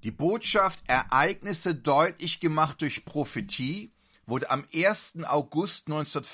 Die Botschaft Ereignisse deutlich gemacht durch Prophetie wurde am 1. August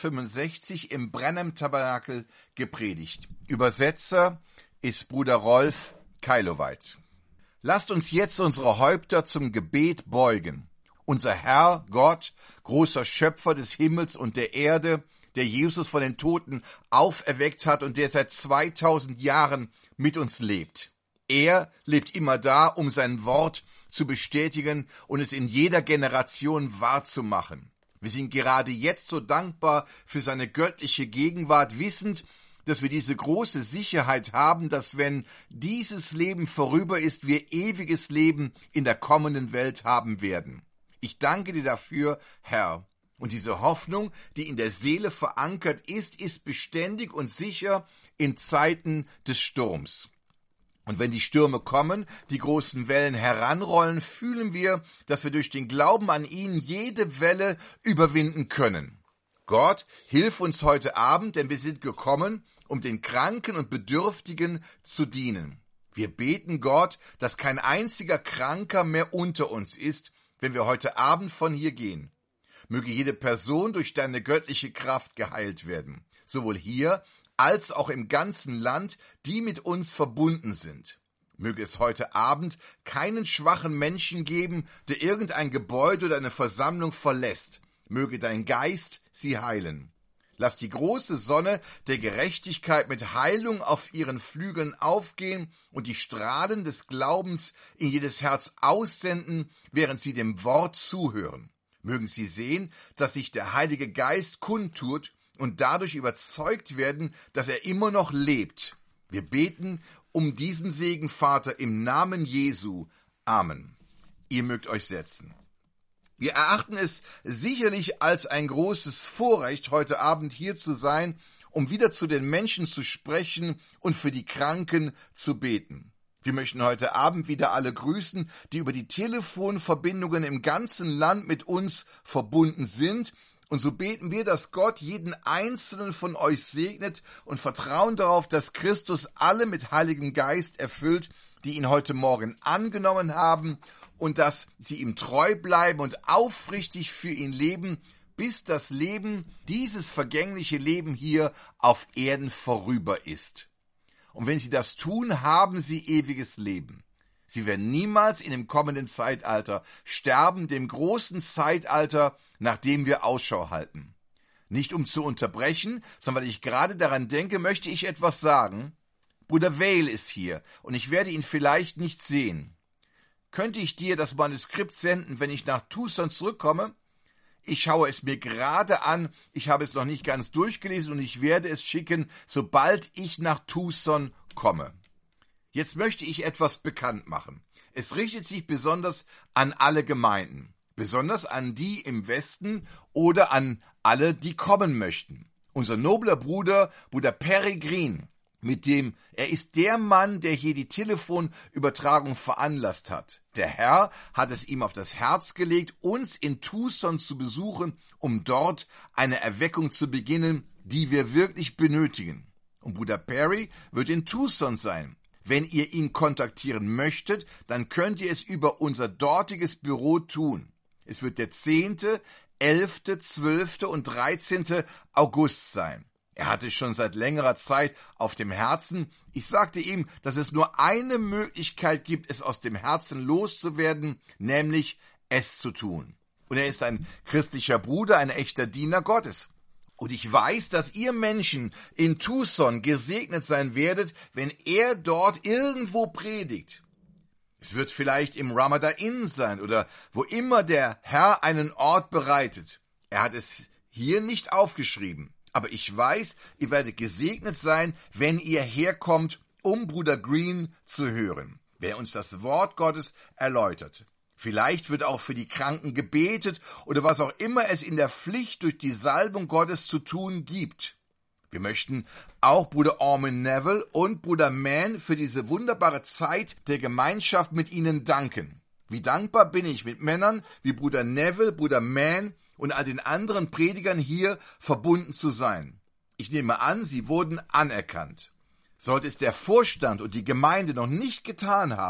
1965 im Brenham-Tabernakel gepredigt. Übersetzer ist Bruder Rolf Keiloweit. Lasst uns jetzt unsere Häupter zum Gebet beugen. Unser Herr, Gott, großer Schöpfer des Himmels und der Erde, der Jesus von den Toten auferweckt hat und der seit 2000 Jahren mit uns lebt. Er lebt immer da, um sein Wort zu bestätigen und es in jeder Generation wahrzumachen. Wir sind gerade jetzt so dankbar für seine göttliche Gegenwart, wissend, dass wir diese große Sicherheit haben, dass wenn dieses Leben vorüber ist, wir ewiges Leben in der kommenden Welt haben werden. Ich danke dir dafür, Herr. Und diese Hoffnung, die in der Seele verankert ist, ist beständig und sicher in Zeiten des Sturms. Und wenn die Stürme kommen, die großen Wellen heranrollen, fühlen wir, dass wir durch den Glauben an ihn jede Welle überwinden können. Gott, hilf uns heute Abend, denn wir sind gekommen, um den Kranken und Bedürftigen zu dienen. Wir beten Gott, dass kein einziger Kranker mehr unter uns ist, wenn wir heute Abend von hier gehen. Möge jede Person durch deine göttliche Kraft geheilt werden, sowohl hier als auch im ganzen Land, die mit uns verbunden sind. Möge es heute Abend keinen schwachen Menschen geben, der irgendein Gebäude oder eine Versammlung verlässt. Möge dein Geist sie heilen. Lass die große Sonne der Gerechtigkeit mit Heilung auf ihren Flügeln aufgehen und die Strahlen des Glaubens in jedes Herz aussenden, während sie dem Wort zuhören. Mögen sie sehen, dass sich der Heilige Geist kundtut und dadurch überzeugt werden, dass er immer noch lebt. Wir beten um diesen Segen, Vater, im Namen Jesu. Amen. Ihr mögt euch setzen. Wir erachten es sicherlich als ein großes Vorrecht, heute Abend hier zu sein, um wieder zu den Menschen zu sprechen und für die Kranken zu beten. Wir möchten heute Abend wieder alle grüßen, die über die Telefonverbindungen im ganzen Land mit uns verbunden sind. Und so beten wir, dass Gott jeden einzelnen von euch segnet und vertrauen darauf, dass Christus alle mit Heiligem Geist erfüllt, die ihn heute Morgen angenommen haben, und dass sie ihm treu bleiben und aufrichtig für ihn leben, bis das Leben, dieses vergängliche Leben hier auf Erden vorüber ist. Und wenn sie das tun, haben sie ewiges Leben. Sie werden niemals in dem kommenden Zeitalter sterben, dem großen Zeitalter, nach dem wir Ausschau halten. Nicht um zu unterbrechen, sondern weil ich gerade daran denke, möchte ich etwas sagen. Bruder Vail ist hier und ich werde ihn vielleicht nicht sehen. Könnte ich dir das Manuskript senden, wenn ich nach Tucson zurückkomme? Ich schaue es mir gerade an, ich habe es noch nicht ganz durchgelesen und ich werde es schicken, sobald ich nach Tucson komme. Jetzt möchte ich etwas bekannt machen. Es richtet sich besonders an alle Gemeinden, besonders an die im Westen oder an alle, die kommen möchten. Unser nobler Bruder, Bruder Peregrin, er ist der Mann, der hier die Telefonübertragung veranlasst hat. Der Herr hat es ihm auf das Herz gelegt, uns in Tucson zu besuchen, um dort eine Erweckung zu beginnen, die wir wirklich benötigen. Und Bruder Perry wird in Tucson sein. Wenn ihr ihn kontaktieren möchtet, dann könnt ihr es über unser dortiges Büro tun. Es wird der 10., 11., 12. und 13. August sein. Er hatte schon seit längerer Zeit auf dem Herzen. Ich sagte ihm, dass es nur eine Möglichkeit gibt, es aus dem Herzen loszuwerden, nämlich es zu tun. Und er ist ein christlicher Bruder, ein echter Diener Gottes. Und ich weiß, dass ihr Menschen in Tucson gesegnet sein werdet, wenn er dort irgendwo predigt. Es wird vielleicht im Ramada Inn sein oder wo immer der Herr einen Ort bereitet. Er hat es hier nicht aufgeschrieben. Aber ich weiß, ihr werdet gesegnet sein, wenn ihr herkommt, um Bruder Green zu hören, wer uns das Wort Gottes erläutert. Vielleicht wird auch für die Kranken gebetet oder was auch immer es in der Pflicht durch die Salbung Gottes zu tun gibt. Wir möchten auch Bruder Orman Neville und Bruder Mann für diese wunderbare Zeit der Gemeinschaft mit ihnen danken. Wie dankbar bin ich, mit Männern wie Bruder Neville, Bruder Mann und all den anderen Predigern hier verbunden zu sein. Ich nehme an, sie wurden anerkannt. Sollte es der Vorstand und die Gemeinde noch nicht getan haben,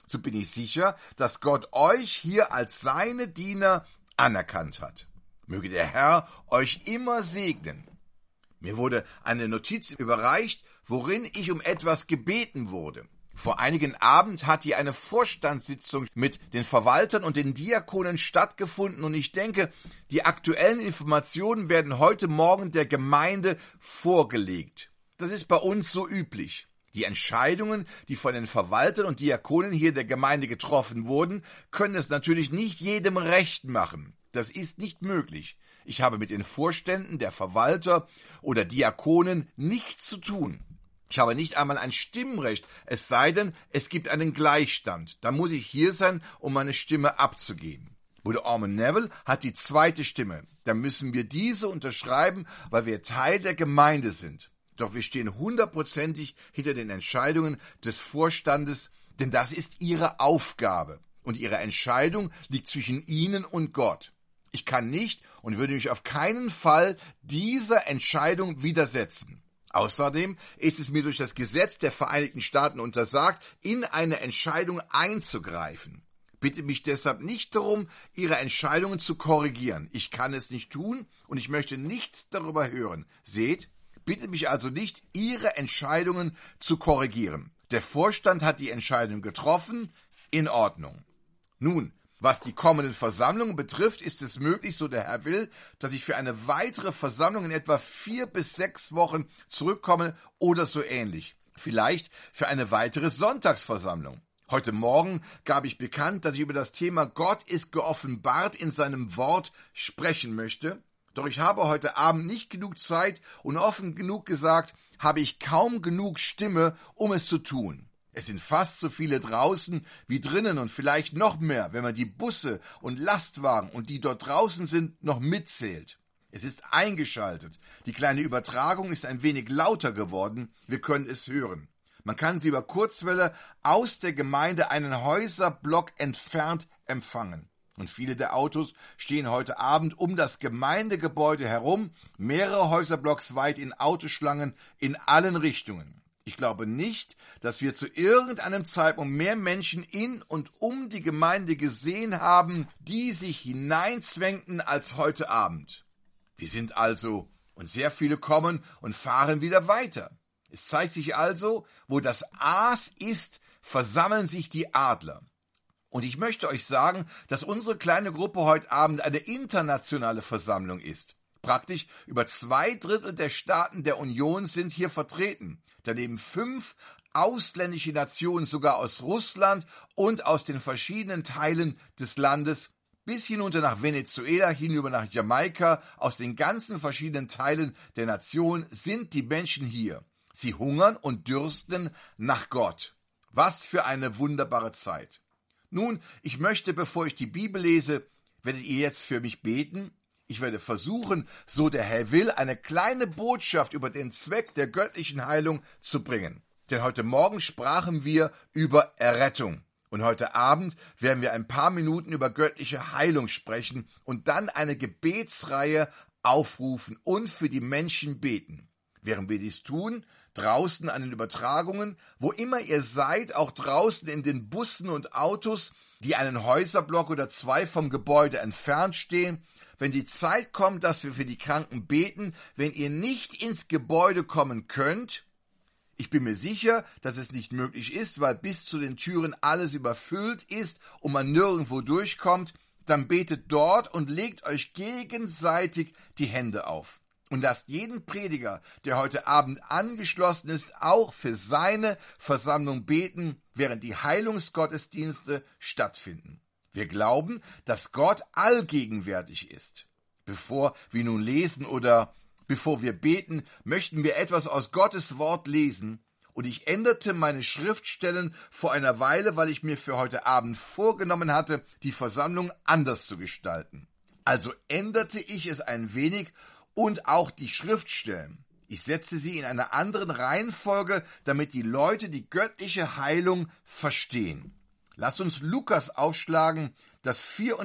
so bin ich sicher, dass Gott euch hier als seine Diener anerkannt hat. Möge der Herr euch immer segnen. Mir wurde eine Notiz überreicht, worin ich um etwas gebeten wurde. Vor einigen Abend hat hier eine Vorstandssitzung mit den Verwaltern und den Diakonen stattgefunden und ich denke, die aktuellen Informationen werden heute Morgen der Gemeinde vorgelegt. Das ist bei uns so üblich. Die Entscheidungen, die von den Verwaltern und Diakonen hier der Gemeinde getroffen wurden, können es natürlich nicht jedem recht machen. Das ist nicht möglich. Ich habe mit den Vorständen der Verwalter oder Diakonen nichts zu tun. Ich habe nicht einmal ein Stimmrecht, es sei denn, es gibt einen Gleichstand. Da muss ich hier sein, um meine Stimme abzugeben. Bruder Orman Neville hat die zweite Stimme. Da müssen wir diese unterschreiben, weil wir Teil der Gemeinde sind. Doch wir stehen 100%ig hinter den Entscheidungen des Vorstandes, denn das ist ihre Aufgabe. Und ihre Entscheidung liegt zwischen ihnen und Gott. Ich kann nicht und würde mich auf keinen Fall dieser Entscheidung widersetzen. Außerdem ist es mir durch das Gesetz der Vereinigten Staaten untersagt, in eine Entscheidung einzugreifen. Bitte mich deshalb nicht darum, Ihre Entscheidungen zu korrigieren. Ich kann es nicht tun und ich möchte nichts darüber hören. Seht, bitte mich also nicht, Ihre Entscheidungen zu korrigieren. Der Vorstand hat die Entscheidung getroffen, in Ordnung. Nun, was die kommenden Versammlungen betrifft, ist es möglich, so der Herr will, dass ich für eine weitere Versammlung in etwa 4 bis 6 Wochen zurückkomme oder so ähnlich. Vielleicht für eine weitere Sonntagsversammlung. Heute Morgen gab ich bekannt, dass ich über das Thema Gott ist geoffenbart in seinem Wort sprechen möchte. Doch ich habe heute Abend nicht genug Zeit und offen genug gesagt, habe ich kaum genug Stimme, um es zu tun. Es sind fast so viele draußen wie drinnen und vielleicht noch mehr, wenn man die Busse und Lastwagen und die dort draußen sind, noch mitzählt. Es ist eingeschaltet. Die kleine Übertragung ist ein wenig lauter geworden. Wir können es hören. Man kann sie über Kurzwelle aus der Gemeinde einen Häuserblock entfernt empfangen. Und viele der Autos stehen heute Abend um das Gemeindegebäude herum, mehrere Häuserblocks weit in Autoschlangen in allen Richtungen. Ich glaube nicht, dass wir zu irgendeinem Zeitpunkt mehr Menschen in und um die Gemeinde gesehen haben, die sich hineinzwängten als heute Abend. Wir sind also, und sehr viele kommen und fahren wieder weiter. Es zeigt sich also, wo das Aas ist, versammeln sich die Adler. Und ich möchte euch sagen, dass unsere kleine Gruppe heute Abend eine internationale Versammlung ist. Praktisch über 2/3 der Staaten der Union sind hier vertreten. Daneben 5 ausländische Nationen, sogar aus Russland und aus den verschiedenen Teilen des Landes, bis hinunter nach Venezuela, hinüber nach Jamaika, aus den ganzen verschiedenen Teilen der Nation sind die Menschen hier. Sie hungern und dürsten nach Gott. Was für eine wunderbare Zeit. Nun, ich möchte, bevor ich die Bibel lese, werdet ihr jetzt für mich beten. Ich werde versuchen, so der Herr will, eine kleine Botschaft über den Zweck der göttlichen Heilung zu bringen. Denn heute Morgen sprachen wir über Errettung. Und heute Abend werden wir ein paar Minuten über göttliche Heilung sprechen und dann eine Gebetsreihe aufrufen und für die Menschen beten. Während wir dies tun, draußen an den Übertragungen, wo immer ihr seid, auch draußen in den Bussen und Autos, die einen Häuserblock oder 2 vom Gebäude entfernt stehen, wenn die Zeit kommt, dass wir für die Kranken beten, wenn ihr nicht ins Gebäude kommen könnt, ich bin mir sicher, dass es nicht möglich ist, weil bis zu den Türen alles überfüllt ist und man nirgendwo durchkommt, dann betet dort und legt euch gegenseitig die Hände auf. Und lasst jeden Prediger, der heute Abend angeschlossen ist, auch für seine Versammlung beten, während die Heilungsgottesdienste stattfinden. Wir glauben, dass Gott allgegenwärtig ist. Bevor wir nun lesen oder bevor wir beten, möchten wir etwas aus Gottes Wort lesen. Und ich änderte meine Schriftstellen vor einer Weile, weil ich mir für heute Abend vorgenommen hatte, die Versammlung anders zu gestalten. Also änderte ich es ein wenig und auch die Schriftstellen. Ich setzte sie in einer anderen Reihenfolge, damit die Leute die göttliche Heilung verstehen. Lass uns Lukas aufschlagen, das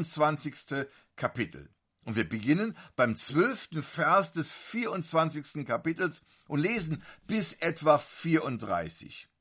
24. Kapitel. Und wir beginnen beim 12. Vers des 24. Kapitels und lesen bis etwa 34.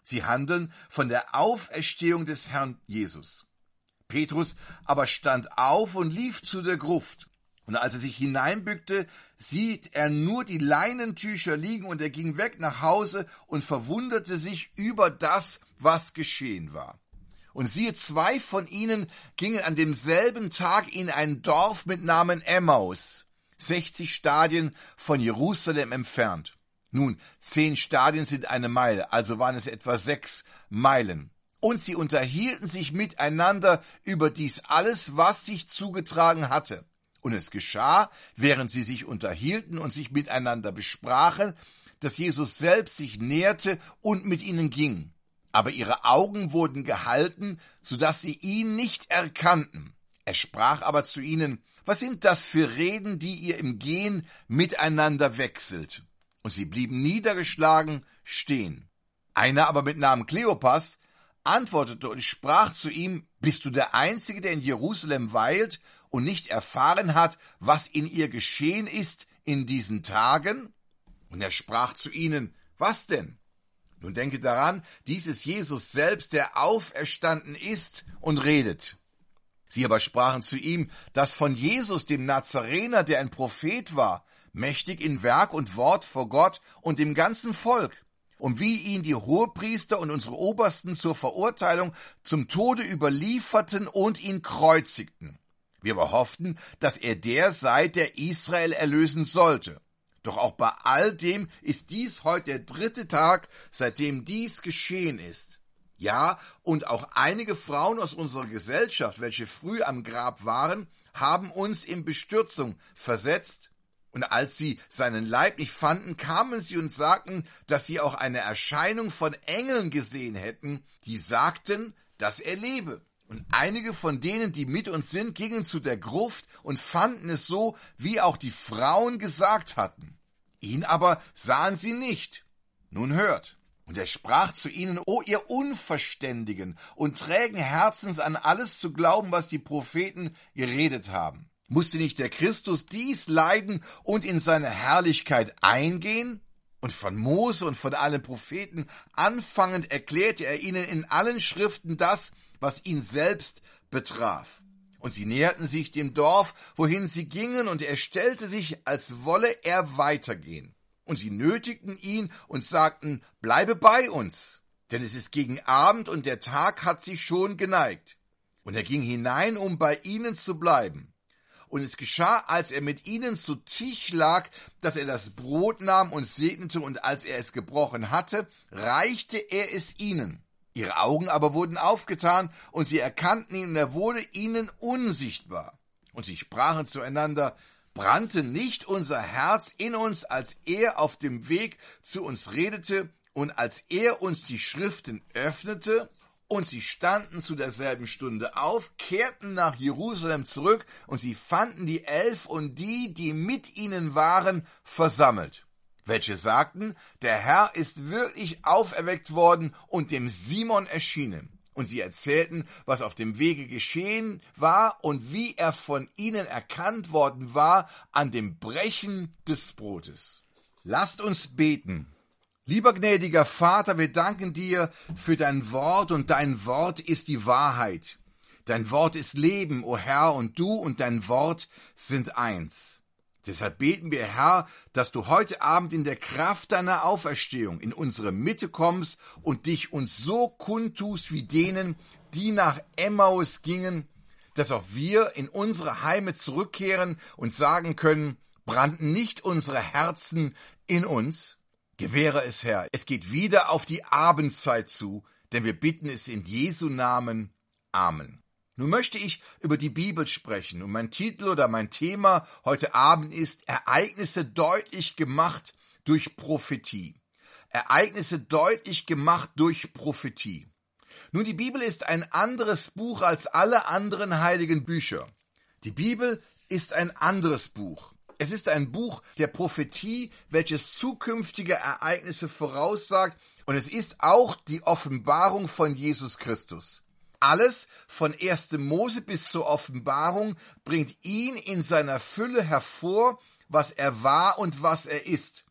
Sie handeln von der Auferstehung des Herrn Jesus. Petrus aber stand auf und lief zu der Gruft. Und als er sich hineinbückte, sieht er nur die Leinentücher liegen, und er ging weg nach Hause und verwunderte sich über das, was geschehen war. Und siehe, 2 von ihnen gingen an demselben Tag in ein Dorf mit Namen Emmaus, 60 Stadien von Jerusalem entfernt. Nun, 10 Stadien sind eine Meile, also waren es etwa 6 Meilen. Und sie unterhielten sich miteinander über dies alles, was sich zugetragen hatte. Und es geschah, während sie sich unterhielten und sich miteinander besprachen, dass Jesus selbst sich näherte und mit ihnen ging. Aber ihre Augen wurden gehalten, so dass sie ihn nicht erkannten. Er sprach aber zu ihnen: Was sind das für Reden, die ihr im Gehen miteinander wechselt? Und sie blieben niedergeschlagen stehen. Einer aber mit Namen Kleopas antwortete und sprach zu ihm: Bist du der Einzige, der in Jerusalem weilt und nicht erfahren hat, was in ihr geschehen ist in diesen Tagen? Und er sprach zu ihnen: Was denn? Nun denke daran, dies ist Jesus selbst, der auferstanden ist und redet. Sie aber sprachen zu ihm, dass von Jesus, dem Nazarener, der ein Prophet war, mächtig in Werk und Wort vor Gott und dem ganzen Volk, und wie ihn die Hohepriester und unsere Obersten zur Verurteilung zum Tode überlieferten und ihn kreuzigten. Wir aber hofften, dass er der sei, der Israel erlösen sollte. Doch auch bei all dem ist dies heute der 3. Tag, seitdem dies geschehen ist. Ja, und auch einige Frauen aus unserer Gesellschaft, welche früh am Grab waren, haben uns in Bestürzung versetzt. Und als sie seinen Leib nicht fanden, kamen sie und sagten, dass sie auch eine Erscheinung von Engeln gesehen hätten, die sagten, dass er lebe. Und einige von denen, die mit uns sind, gingen zu der Gruft und fanden es so, wie auch die Frauen gesagt hatten. Ihn aber sahen sie nicht. Nun hört. Und er sprach zu ihnen: O ihr Unverständigen und trägen Herzens, an alles zu glauben, was die Propheten geredet haben. Musste nicht der Christus dies leiden und in seine Herrlichkeit eingehen? Und von Mose und von allen Propheten anfangend erklärte er ihnen in allen Schriften das, was ihn selbst betraf. Und sie näherten sich dem Dorf, wohin sie gingen, und er stellte sich, als wolle er weitergehen. Und sie nötigten ihn und sagten: Bleibe bei uns, denn es ist gegen Abend und der Tag hat sich schon geneigt. Und er ging hinein, um bei ihnen zu bleiben. Und es geschah, als er mit ihnen zu Tisch lag, dass er das Brot nahm und segnete, und als er es gebrochen hatte, reichte er es ihnen. Ihre Augen aber wurden aufgetan, und sie erkannten ihn, und er wurde ihnen unsichtbar. Und sie sprachen zueinander: Brannte nicht unser Herz in uns, als er auf dem Weg zu uns redete und als er uns die Schriften öffnete? Und sie standen zu derselben Stunde auf, kehrten nach Jerusalem zurück, und sie fanden die 11 und die, die mit ihnen waren, versammelt, welche sagten: Der Herr ist wirklich auferweckt worden und dem Simon erschienen. Und sie erzählten, was auf dem Wege geschehen war und wie er von ihnen erkannt worden war an dem Brechen des Brotes. Lasst uns beten. Lieber gnädiger Vater, wir danken dir für dein Wort, und dein Wort ist die Wahrheit. Dein Wort ist Leben, o Herr, und du und dein Wort sind eins. Deshalb beten wir, Herr, dass du heute Abend in der Kraft deiner Auferstehung in unsere Mitte kommst und dich uns so kundtust wie denen, die nach Emmaus gingen, dass auch wir in unsere Heime zurückkehren und sagen können: Brannten nicht unsere Herzen in uns? Gewähre es, Herr. Es geht wieder auf die Abendzeit zu, denn wir bitten es in Jesu Namen. Amen. Nun möchte ich über die Bibel sprechen, und mein Titel oder mein Thema heute Abend ist: Ereignisse deutlich gemacht durch Prophetie. Ereignisse deutlich gemacht durch Prophetie. Nun, die Bibel ist ein anderes Buch als alle anderen heiligen Bücher. Die Bibel ist ein anderes Buch. Es ist ein Buch der Prophetie, welches zukünftige Ereignisse voraussagt, und es ist auch die Offenbarung von Jesus Christus. Alles, von 1. Mose bis zur Offenbarung, bringt ihn in seiner Fülle hervor, was er war und was er ist.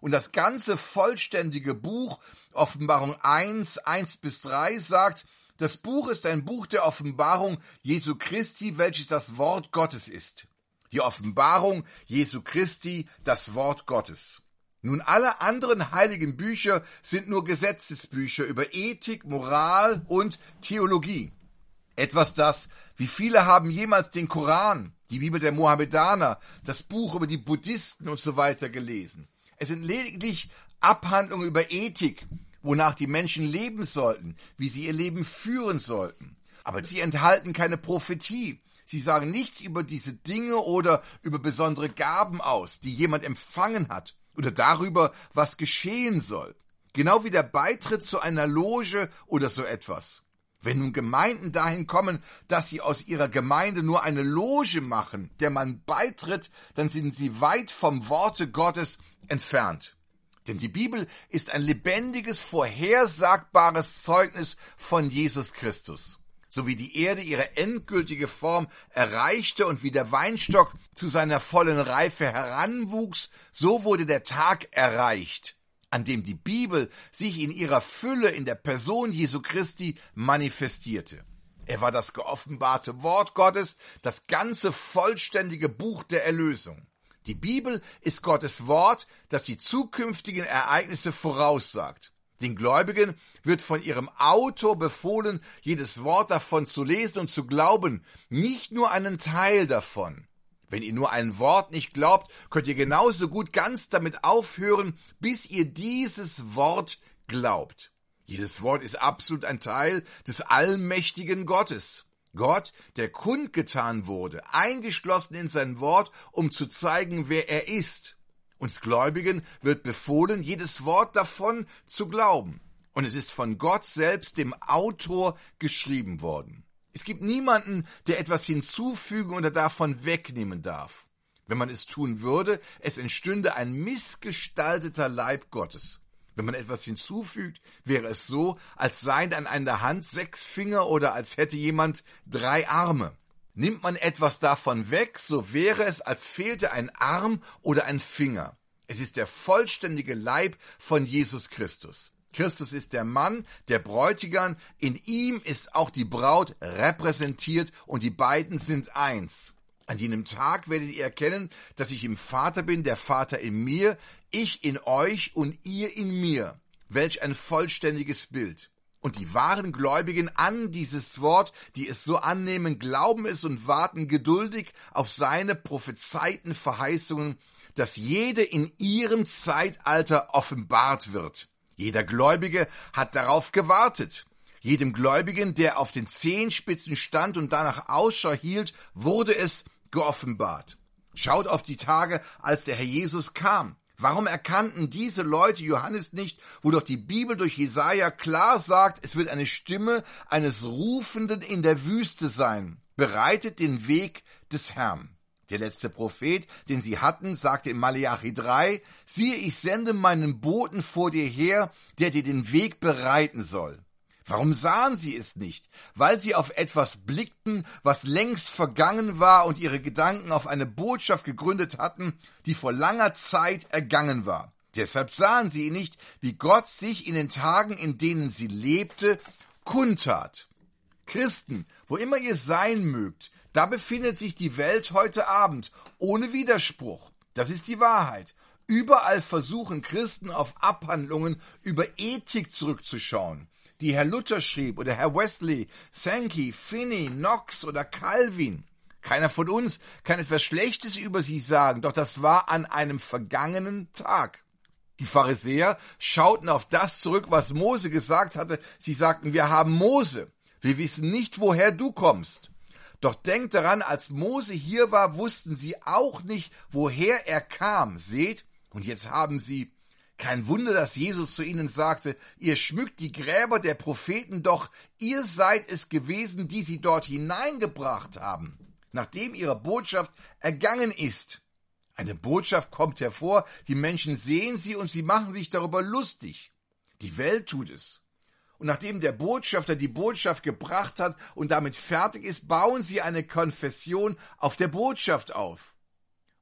Und das ganze vollständige Buch, Offenbarung 1, 1-3, sagt, das Buch ist ein Buch der Offenbarung Jesu Christi, welches das Wort Gottes ist. Die Offenbarung Jesu Christi, das Wort Gottes. Nun, alle anderen heiligen Bücher sind nur Gesetzesbücher über Ethik, Moral und Theologie. Etwas das, wie viele haben jemals den Koran, die Bibel der Mohammedaner, das Buch über die Buddhisten und so weiter gelesen. Es sind lediglich Abhandlungen über Ethik, wonach die Menschen leben sollten, wie sie ihr Leben führen sollten. Aber sie enthalten keine Prophetie. Sie sagen nichts über diese Dinge oder über besondere Gaben aus, die jemand empfangen hat, oder darüber, was geschehen soll. Genau wie der Beitritt zu einer Loge oder so etwas. Wenn nun Gemeinden dahin kommen, dass sie aus ihrer Gemeinde nur eine Loge machen, der man beitritt, dann sind sie weit vom Worte Gottes entfernt. Denn die Bibel ist ein lebendiges, vorhersagbares Zeugnis von Jesus Christus. So wie die Erde ihre endgültige Form erreichte und wie der Weinstock zu seiner vollen Reife heranwuchs, so wurde der Tag erreicht, an dem die Bibel sich in ihrer Fülle in der Person Jesu Christi manifestierte. Er war das geoffenbarte Wort Gottes, das ganze vollständige Buch der Erlösung. Die Bibel ist Gottes Wort, das die zukünftigen Ereignisse voraussagt. Den Gläubigen wird von ihrem Autor befohlen, jedes Wort davon zu lesen und zu glauben, nicht nur einen Teil davon. Wenn ihr nur ein Wort nicht glaubt, könnt ihr genauso gut ganz damit aufhören, bis ihr dieses Wort glaubt. Jedes Wort ist absolut ein Teil des allmächtigen Gottes. Gott, der kundgetan wurde, eingeschlossen in sein Wort, um zu zeigen, wer er ist. Uns Gläubigen wird befohlen, jedes Wort davon zu glauben. Und es ist von Gott selbst, dem Autor, geschrieben worden. Es gibt niemanden, der etwas hinzufügen oder davon wegnehmen darf. Wenn man es tun würde, es entstünde ein missgestalteter Leib Gottes. Wenn man etwas hinzufügt, wäre es so, als seien an einer Hand 6 Finger oder als hätte jemand 3 Arme. Nimmt man etwas davon weg, so wäre es, als fehlte ein Arm oder ein Finger. Es ist der vollständige Leib von Jesus Christus. Christus ist der Mann, der Bräutigam, in ihm ist auch die Braut repräsentiert und die beiden sind eins. An jenem Tag werdet ihr erkennen, dass ich im Vater bin, der Vater in mir, ich in euch und ihr in mir. Welch ein vollständiges Bild. Und die wahren Gläubigen an dieses Wort, die es so annehmen, glauben es und warten geduldig auf seine prophezeiten Verheißungen, dass jede in ihrem Zeitalter offenbart wird. Jeder Gläubige hat darauf gewartet. Jedem Gläubigen, der auf den Zehenspitzen stand und danach Ausschau hielt, wurde es geoffenbart. Schaut auf die Tage, als der Herr Jesus kam. Warum erkannten diese Leute Johannes nicht, wo doch die Bibel durch Jesaja klar sagt, es wird eine Stimme eines Rufenden in der Wüste sein. Bereitet den Weg des Herrn. Der letzte Prophet, den sie hatten, sagte in Maleachi 3, siehe, ich sende meinen Boten vor dir her, der dir den Weg bereiten soll. Warum sahen sie es nicht? Weil sie auf etwas blickten, was längst vergangen war und ihre Gedanken auf eine Botschaft gegründet hatten, die vor langer Zeit ergangen war. Deshalb sahen sie ihn nicht, wie Gott sich in den Tagen, in denen sie lebte, kundtat. Christen, wo immer ihr sein mögt, da befindet sich die Welt heute Abend, ohne Widerspruch. Das ist die Wahrheit. Überall versuchen Christen auf Abhandlungen über Ethik zurückzuschauen, die Herr Luther schrieb oder Herr Wesley, Sankey, Finney, Knox oder Calvin. Keiner von uns kann etwas Schlechtes über sie sagen, doch das war an einem vergangenen Tag. Die Pharisäer schauten auf das zurück, was Mose gesagt hatte. Sie sagten, wir haben Mose. Wir wissen nicht, woher du kommst. Doch denkt daran, als Mose hier war, wussten sie auch nicht, woher er kam. Seht, und jetzt haben sie. Kein Wunder, dass Jesus zu ihnen sagte, ihr schmückt die Gräber der Propheten, doch ihr seid es gewesen, die sie dort hineingebracht haben, nachdem ihre Botschaft ergangen ist. Eine Botschaft kommt hervor, die Menschen sehen sie und sie machen sich darüber lustig. Die Welt tut es. Und nachdem der Botschafter die Botschaft gebracht hat und damit fertig ist, bauen sie eine Konfession auf der Botschaft auf.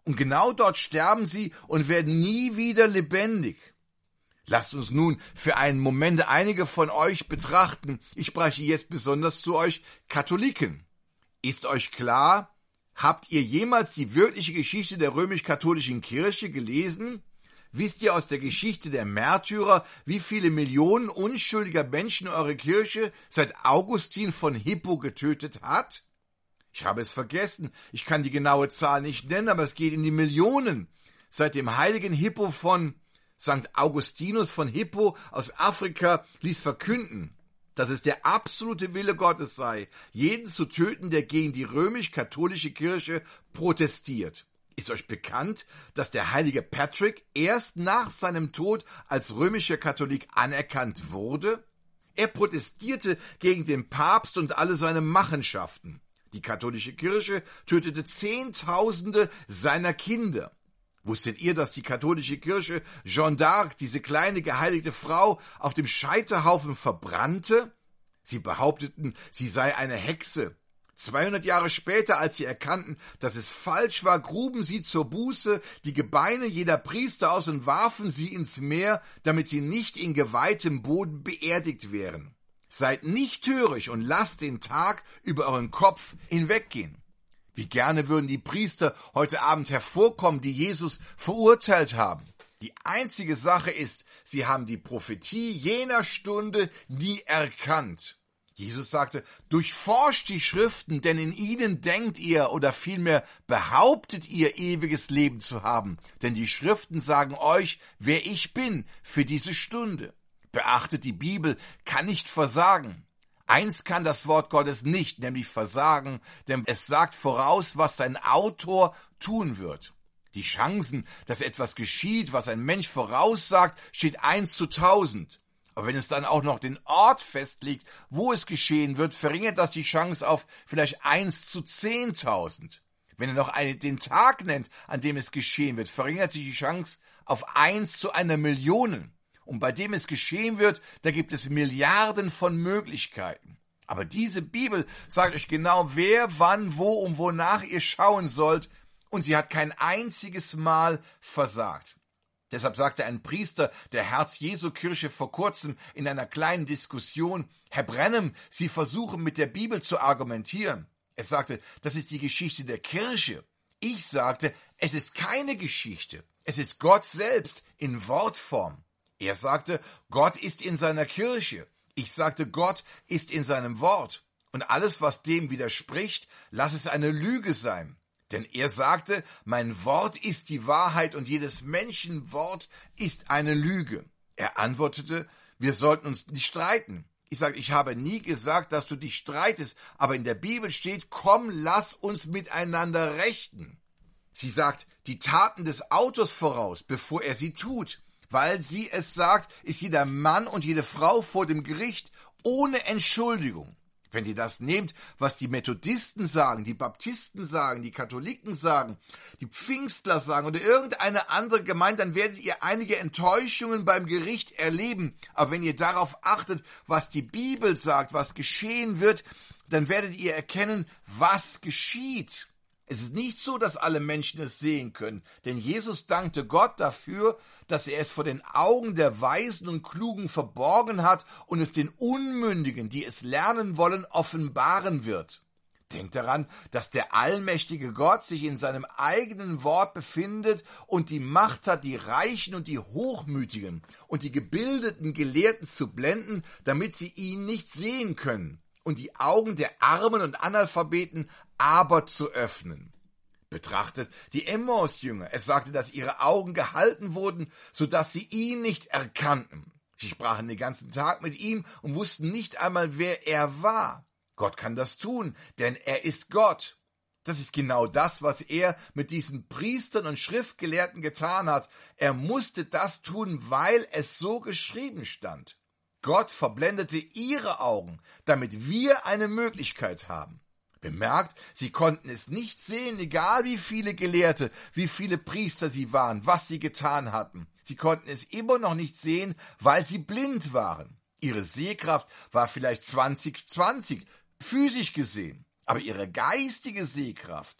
Und genau dort sterben sie und werden nie wieder lebendig. Lasst uns nun für einen Moment einige von euch betrachten. Ich spreche jetzt besonders zu euch Katholiken. Ist euch klar, habt ihr jemals die wirkliche Geschichte der römisch-katholischen Kirche gelesen? Wisst ihr aus der Geschichte der Märtyrer, wie viele Millionen unschuldiger Menschen eure Kirche seit Augustin von Hippo getötet hat? Ich habe es vergessen, ich kann die genaue Zahl nicht nennen, aber es geht in die Millionen. Seit dem heiligen Hippo von St. Augustinus von Hippo aus Afrika ließ verkünden, dass es der absolute Wille Gottes sei, jeden zu töten, der gegen die römisch-katholische Kirche protestiert. Ist euch bekannt, dass der heilige Patrick erst nach seinem Tod als römischer Katholik anerkannt wurde? Er protestierte gegen den Papst und alle seine Machenschaften. Die katholische Kirche tötete Zehntausende seiner Kinder. Wusstet ihr, dass die katholische Kirche Jeanne d'Arc, diese kleine geheiligte Frau, auf dem Scheiterhaufen verbrannte? Sie behaupteten, sie sei eine Hexe. 200 Jahre später, als sie erkannten, dass es falsch war, gruben sie zur Buße die Gebeine jeder Priester aus und warfen sie ins Meer, damit sie nicht in geweihtem Boden beerdigt wären. Seid nicht töricht und lasst den Tag über euren Kopf hinweggehen. Wie gerne würden die Priester heute Abend hervorkommen, die Jesus verurteilt haben. Die einzige Sache ist, sie haben die Prophetie jener Stunde nie erkannt. Jesus sagte, durchforscht die Schriften, denn in ihnen denkt ihr oder vielmehr behauptet ihr, ewiges Leben zu haben. Denn die Schriften sagen euch, wer ich bin für diese Stunde. Beachtet, die Bibel kann nicht versagen. Eins kann das Wort Gottes nicht, nämlich versagen, denn es sagt voraus, was sein Autor tun wird. Die Chancen, dass etwas geschieht, was ein Mensch voraussagt, steht 1 zu 1000. Aber wenn es dann auch noch den Ort festlegt, wo es geschehen wird, verringert das die Chance auf vielleicht 1 zu 10.000. Wenn er noch den Tag nennt, an dem es geschehen wird, verringert sich die Chance auf 1 zu 1.000.000. Und bei dem es geschehen wird, da gibt es Milliarden von Möglichkeiten. Aber diese Bibel sagt euch genau, wer, wann, wo und wonach ihr schauen sollt, und sie hat kein einziges Mal versagt. Deshalb sagte ein Priester der Herz-Jesu-Kirche vor kurzem in einer kleinen Diskussion, Herr Branham, Sie versuchen mit der Bibel zu argumentieren. Er sagte, das ist die Geschichte der Kirche. Ich sagte, es ist keine Geschichte, es ist Gott selbst in Wortform. Er sagte, Gott ist in seiner Kirche. Ich sagte, Gott ist in seinem Wort. Und alles, was dem widerspricht, lass es eine Lüge sein. Denn er sagte, mein Wort ist die Wahrheit und jedes Menschenwort ist eine Lüge. Er antwortete, wir sollten uns nicht streiten. Ich sage, ich habe nie gesagt, dass du dich streitest, aber in der Bibel steht, komm, lass uns miteinander rechten. Sie sagt, die Taten des Autors voraus, bevor er sie tut. Weil sie es sagt, ist jeder Mann und jede Frau vor dem Gericht ohne Entschuldigung. Wenn ihr das nehmt, was die Methodisten sagen, die Baptisten sagen, die Katholiken sagen, die Pfingstler sagen oder irgendeine andere Gemeinde, dann werdet ihr einige Enttäuschungen beim Gericht erleben. Aber wenn ihr darauf achtet, was die Bibel sagt, was geschehen wird, dann werdet ihr erkennen, was geschieht. Es ist nicht so, dass alle Menschen es sehen können, denn Jesus dankte Gott dafür, dass er es vor den Augen der Weisen und Klugen verborgen hat und es den Unmündigen, die es lernen wollen, offenbaren wird. Denkt daran, dass der allmächtige Gott sich in seinem eigenen Wort befindet und die Macht hat, die Reichen und die Hochmütigen und die gebildeten Gelehrten zu blenden, damit sie ihn nicht sehen können, und die Augen der Armen und Analphabeten aber zu öffnen. Betrachtet die Emmaus-Jünger. Es sagte, dass ihre Augen gehalten wurden, sodass sie ihn nicht erkannten. Sie sprachen den ganzen Tag mit ihm und wussten nicht einmal, wer er war. Gott kann das tun, denn er ist Gott. Das ist genau das, was er mit diesen Priestern und Schriftgelehrten getan hat. Er musste das tun, weil es so geschrieben stand. Gott verblendete ihre Augen, damit wir eine Möglichkeit haben. Bemerkt, sie konnten es nicht sehen, egal wie viele Gelehrte, wie viele Priester sie waren, was sie getan hatten. Sie konnten es immer noch nicht sehen, weil sie blind waren. Ihre Sehkraft war vielleicht 20/20, physisch gesehen, aber ihre geistige Sehkraft,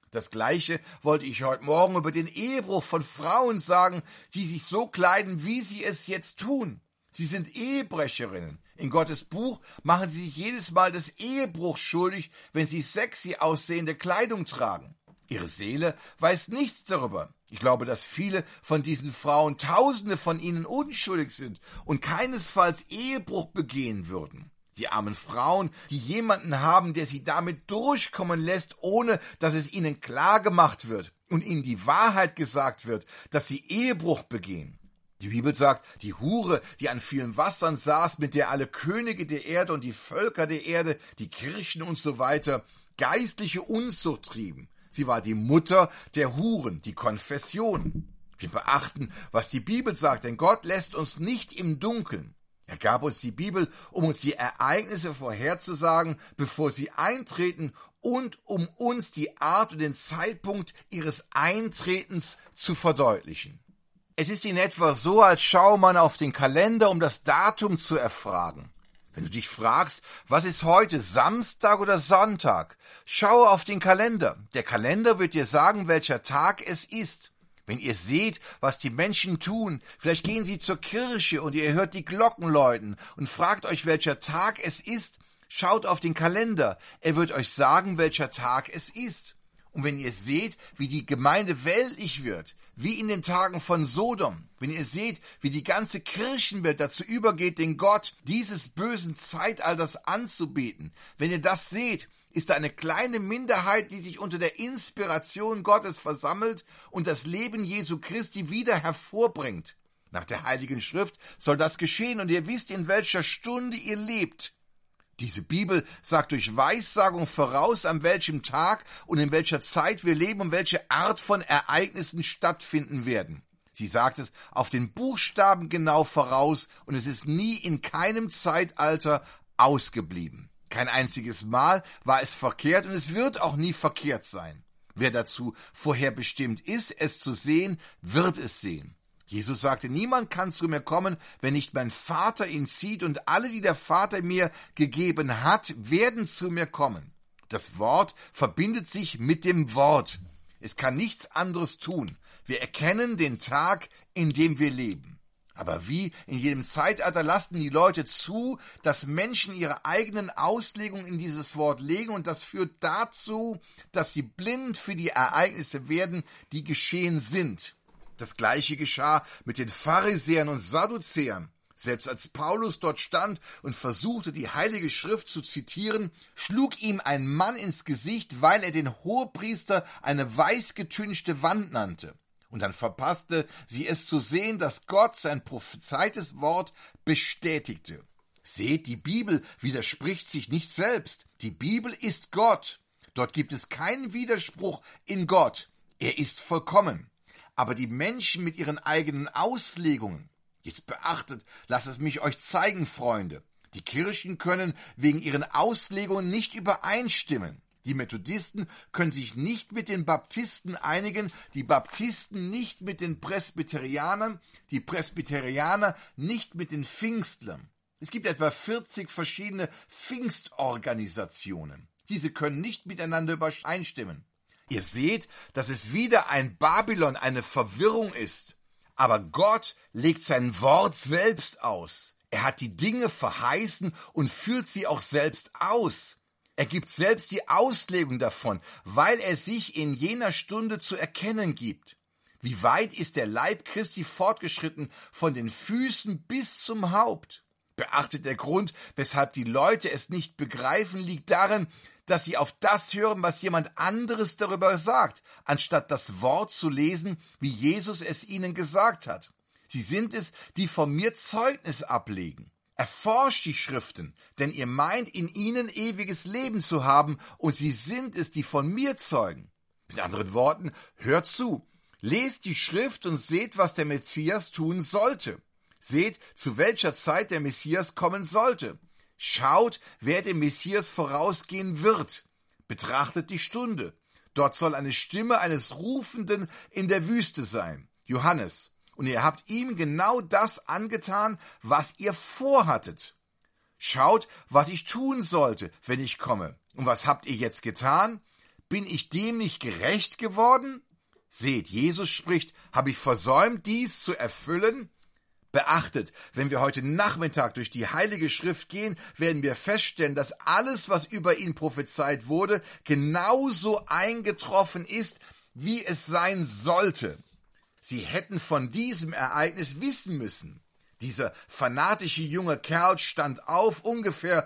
Das Gleiche wollte ich heute Morgen über den Ehebruch von Frauen sagen, die sich so kleiden, wie sie es jetzt tun. Sie sind Ehebrecherinnen. In Gottes Buch machen sie sich jedes Mal des Ehebruchs schuldig, wenn sie sexy aussehende Kleidung tragen. Ihre Seele weiß nichts darüber. Ich glaube, dass viele von diesen Frauen, Tausende von ihnen unschuldig sind und keinesfalls Ehebruch begehen würden. Die armen Frauen, die jemanden haben, der sie damit durchkommen lässt, ohne dass es ihnen klar gemacht wird und ihnen die Wahrheit gesagt wird, dass sie Ehebruch begehen. Die Bibel sagt, die Hure, die an vielen Wassern saß, mit der alle Könige der Erde und die Völker der Erde, die Kirchen und so weiter, geistliche Unzucht trieben. Sie war die Mutter der Huren, die Konfession. Wir beachten, was die Bibel sagt, denn Gott lässt uns nicht im Dunkeln. Er gab uns die Bibel, um uns die Ereignisse vorherzusagen, bevor sie eintreten und um uns die Art und den Zeitpunkt ihres Eintretens zu verdeutlichen. Es ist in etwa so, als schaue man auf den Kalender, um das Datum zu erfragen. Wenn du dich fragst, was ist heute, Samstag oder Sonntag, schaue auf den Kalender. Der Kalender wird dir sagen, welcher Tag es ist. Wenn ihr seht, was die Menschen tun, vielleicht gehen sie zur Kirche und ihr hört die Glocken läuten und fragt euch, welcher Tag es ist, schaut auf den Kalender. Er wird euch sagen, welcher Tag es ist. Und wenn ihr seht, wie die Gemeinde weltlich wird, wie in den Tagen von Sodom, wenn ihr seht, wie die ganze Kirchenwelt dazu übergeht, den Gott dieses bösen Zeitalters anzubeten, wenn ihr das seht, ist da eine kleine Minderheit, die sich unter der Inspiration Gottes versammelt und das Leben Jesu Christi wieder hervorbringt. Nach der Heiligen Schrift soll das geschehen und ihr wisst, in welcher Stunde ihr lebt. Diese Bibel sagt durch Weissagung voraus, an welchem Tag und in welcher Zeit wir leben und welche Art von Ereignissen stattfinden werden. Sie sagt es auf den Buchstaben genau voraus und es ist nie in keinem Zeitalter ausgeblieben. Kein einziges Mal war es verkehrt und es wird auch nie verkehrt sein. Wer dazu vorherbestimmt ist, es zu sehen, wird es sehen. Jesus sagte, niemand kann zu mir kommen, wenn nicht mein Vater ihn zieht, und alle, die der Vater mir gegeben hat, werden zu mir kommen. Das Wort verbindet sich mit dem Wort. Es kann nichts anderes tun. Wir erkennen den Tag, in dem wir leben. Aber wie in jedem Zeitalter lassen die Leute zu, dass Menschen ihre eigenen Auslegungen in dieses Wort legen, und das führt dazu, dass sie blind für die Ereignisse werden, die geschehen sind. Das Gleiche geschah mit den Pharisäern und Sadduzäern. Selbst als Paulus dort stand und versuchte, die Heilige Schrift zu zitieren, schlug ihm ein Mann ins Gesicht, weil er den Hohepriester eine weißgetünchte Wand nannte. Und dann verpasste sie es zu sehen, dass Gott sein prophezeites Wort bestätigte. Seht, die Bibel widerspricht sich nicht selbst. Die Bibel ist Gott. Dort gibt es keinen Widerspruch in Gott. Er ist vollkommen. Aber die Menschen mit ihren eigenen Auslegungen, jetzt beachtet, lasst es mich euch zeigen, Freunde. Die Kirchen können wegen ihren Auslegungen nicht übereinstimmen. Die Methodisten können sich nicht mit den Baptisten einigen, die Baptisten nicht mit den Presbyterianern, die Presbyterianer nicht mit den Pfingstlern. Es gibt etwa 40 verschiedene Pfingstorganisationen. Diese können nicht miteinander übereinstimmen. Ihr seht, dass es wieder ein Babylon, eine Verwirrung ist. Aber Gott legt sein Wort selbst aus. Er hat die Dinge verheißen und führt sie auch selbst aus. Er gibt selbst die Auslegung davon, weil er sich in jener Stunde zu erkennen gibt. Wie weit ist der Leib Christi fortgeschritten von den Füßen bis zum Haupt? Beachtet, der Grund, weshalb die Leute es nicht begreifen, liegt darin, dass sie auf das hören, was jemand anderes darüber sagt, anstatt das Wort zu lesen, wie Jesus es ihnen gesagt hat. Sie sind es, die von mir Zeugnis ablegen. Erforscht die Schriften, denn ihr meint, in ihnen ewiges Leben zu haben, und sie sind es, die von mir zeugen. Mit anderen Worten, hört zu, lest die Schrift und seht, was der Messias tun sollte. Seht, zu welcher Zeit der Messias kommen sollte. Schaut, wer dem Messias vorausgehen wird. Betrachtet die Stunde. Dort soll eine Stimme eines Rufenden in der Wüste sein. Johannes. Und ihr habt ihm genau das angetan, was ihr vorhattet. Schaut, was ich tun sollte, wenn ich komme. Und was habt ihr jetzt getan? Bin ich dem nicht gerecht geworden? Seht, Jesus spricht, habe ich versäumt, dies zu erfüllen? Beachtet, wenn wir heute Nachmittag durch die Heilige Schrift gehen, werden wir feststellen, dass alles, was über ihn prophezeit wurde, genauso eingetroffen ist, wie es sein sollte. Sie hätten von diesem Ereignis wissen müssen. Dieser fanatische junge Kerl stand auf, ungefähr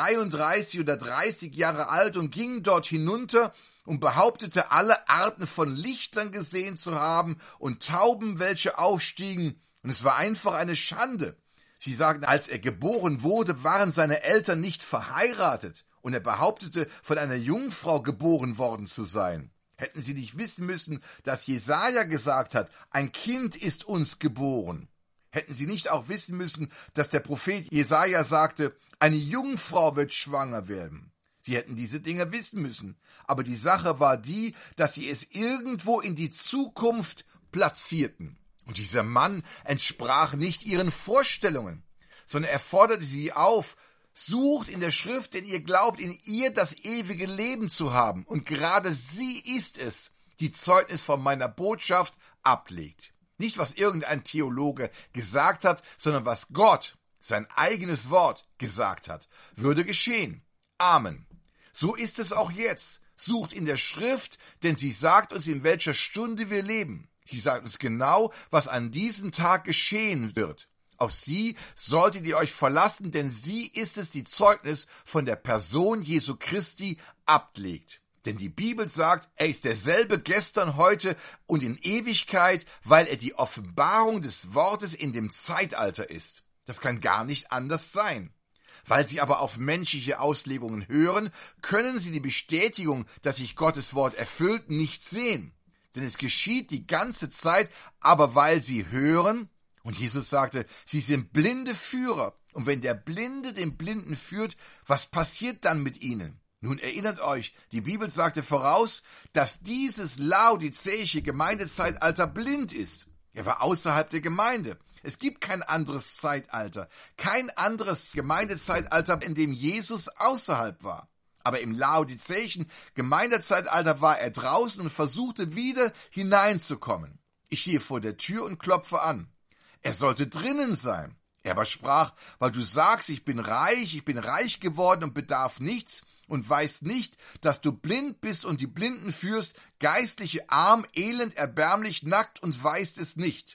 33 oder 30 Jahre alt, und ging dort hinunter und behauptete, alle Arten von Lichtern gesehen zu haben und Tauben, welche aufstiegen. Und es war einfach eine Schande. Sie sagten, als er geboren wurde, waren seine Eltern nicht verheiratet, und er behauptete, von einer Jungfrau geboren worden zu sein. Hätten sie nicht wissen müssen, dass Jesaja gesagt hat, ein Kind ist uns geboren? Hätten sie nicht auch wissen müssen, dass der Prophet Jesaja sagte, eine Jungfrau wird schwanger werden? Sie hätten diese Dinge wissen müssen. Aber die Sache war die, dass sie es irgendwo in die Zukunft platzierten. Und dieser Mann entsprach nicht ihren Vorstellungen, sondern er forderte sie auf, sucht in der Schrift, denn ihr glaubt, in ihr das ewige Leben zu haben. Und gerade sie ist es, die Zeugnis von meiner Botschaft ablegt. Nicht, was irgendein Theologe gesagt hat, sondern was Gott, sein eigenes Wort, gesagt hat, würde geschehen. Amen. So ist es auch jetzt. Sucht in der Schrift, denn sie sagt uns, in welcher Stunde wir leben. Sie sagt uns genau, was an diesem Tag geschehen wird. Auf sie solltet ihr euch verlassen, denn sie ist es, die Zeugnis von der Person Jesu Christi ablegt. Denn die Bibel sagt, er ist derselbe gestern, heute und in Ewigkeit, weil er die Offenbarung des Wortes in dem Zeitalter ist. Das kann gar nicht anders sein. Weil sie aber auf menschliche Auslegungen hören, können sie die Bestätigung, dass sich Gottes Wort erfüllt, nicht sehen. Denn es geschieht die ganze Zeit, aber weil sie hören, und Jesus sagte, sie sind blinde Führer. Und wenn der Blinde den Blinden führt, was passiert dann mit ihnen? Nun erinnert euch, die Bibel sagte voraus, dass dieses laodizäische Gemeindezeitalter blind ist. Er war außerhalb der Gemeinde. Es gibt kein anderes Zeitalter, kein anderes Gemeindezeitalter, in dem Jesus außerhalb war. Aber im laodizäischen Gemeindezeitalter war er draußen und versuchte wieder hineinzukommen. Ich stehe vor der Tür und klopfe an. Er sollte drinnen sein. Er aber sprach, weil du sagst, ich bin reich geworden und bedarf nichts und weißt nicht, dass du blind bist und die Blinden führst, geistliche arm, elend, erbärmlich, nackt und weißt es nicht.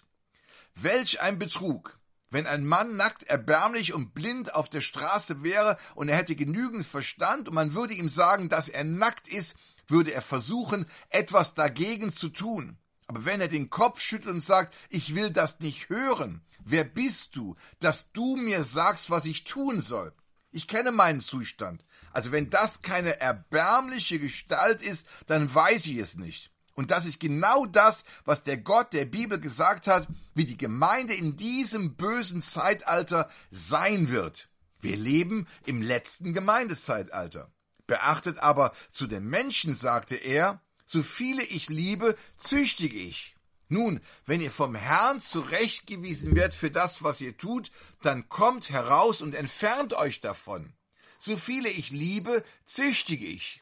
Welch ein Betrug! Wenn ein Mann nackt, erbärmlich und blind auf der Straße wäre und er hätte genügend Verstand und man würde ihm sagen, dass er nackt ist, würde er versuchen, etwas dagegen zu tun. Aber wenn er den Kopf schüttelt und sagt, ich will das nicht hören, wer bist du, dass du mir sagst, was ich tun soll? Ich kenne meinen Zustand. Also wenn das keine erbärmliche Gestalt ist, dann weiß ich es nicht. Und das ist genau das, was der Gott der Bibel gesagt hat, wie die Gemeinde in diesem bösen Zeitalter sein wird. Wir leben im letzten Gemeindezeitalter. Beachtet aber, zu den Menschen sagte er, so viele ich liebe, züchtige ich. Nun, wenn ihr vom Herrn zurechtgewiesen werdet für das, was ihr tut, dann kommt heraus und entfernt euch davon. So viele ich liebe, züchtige ich.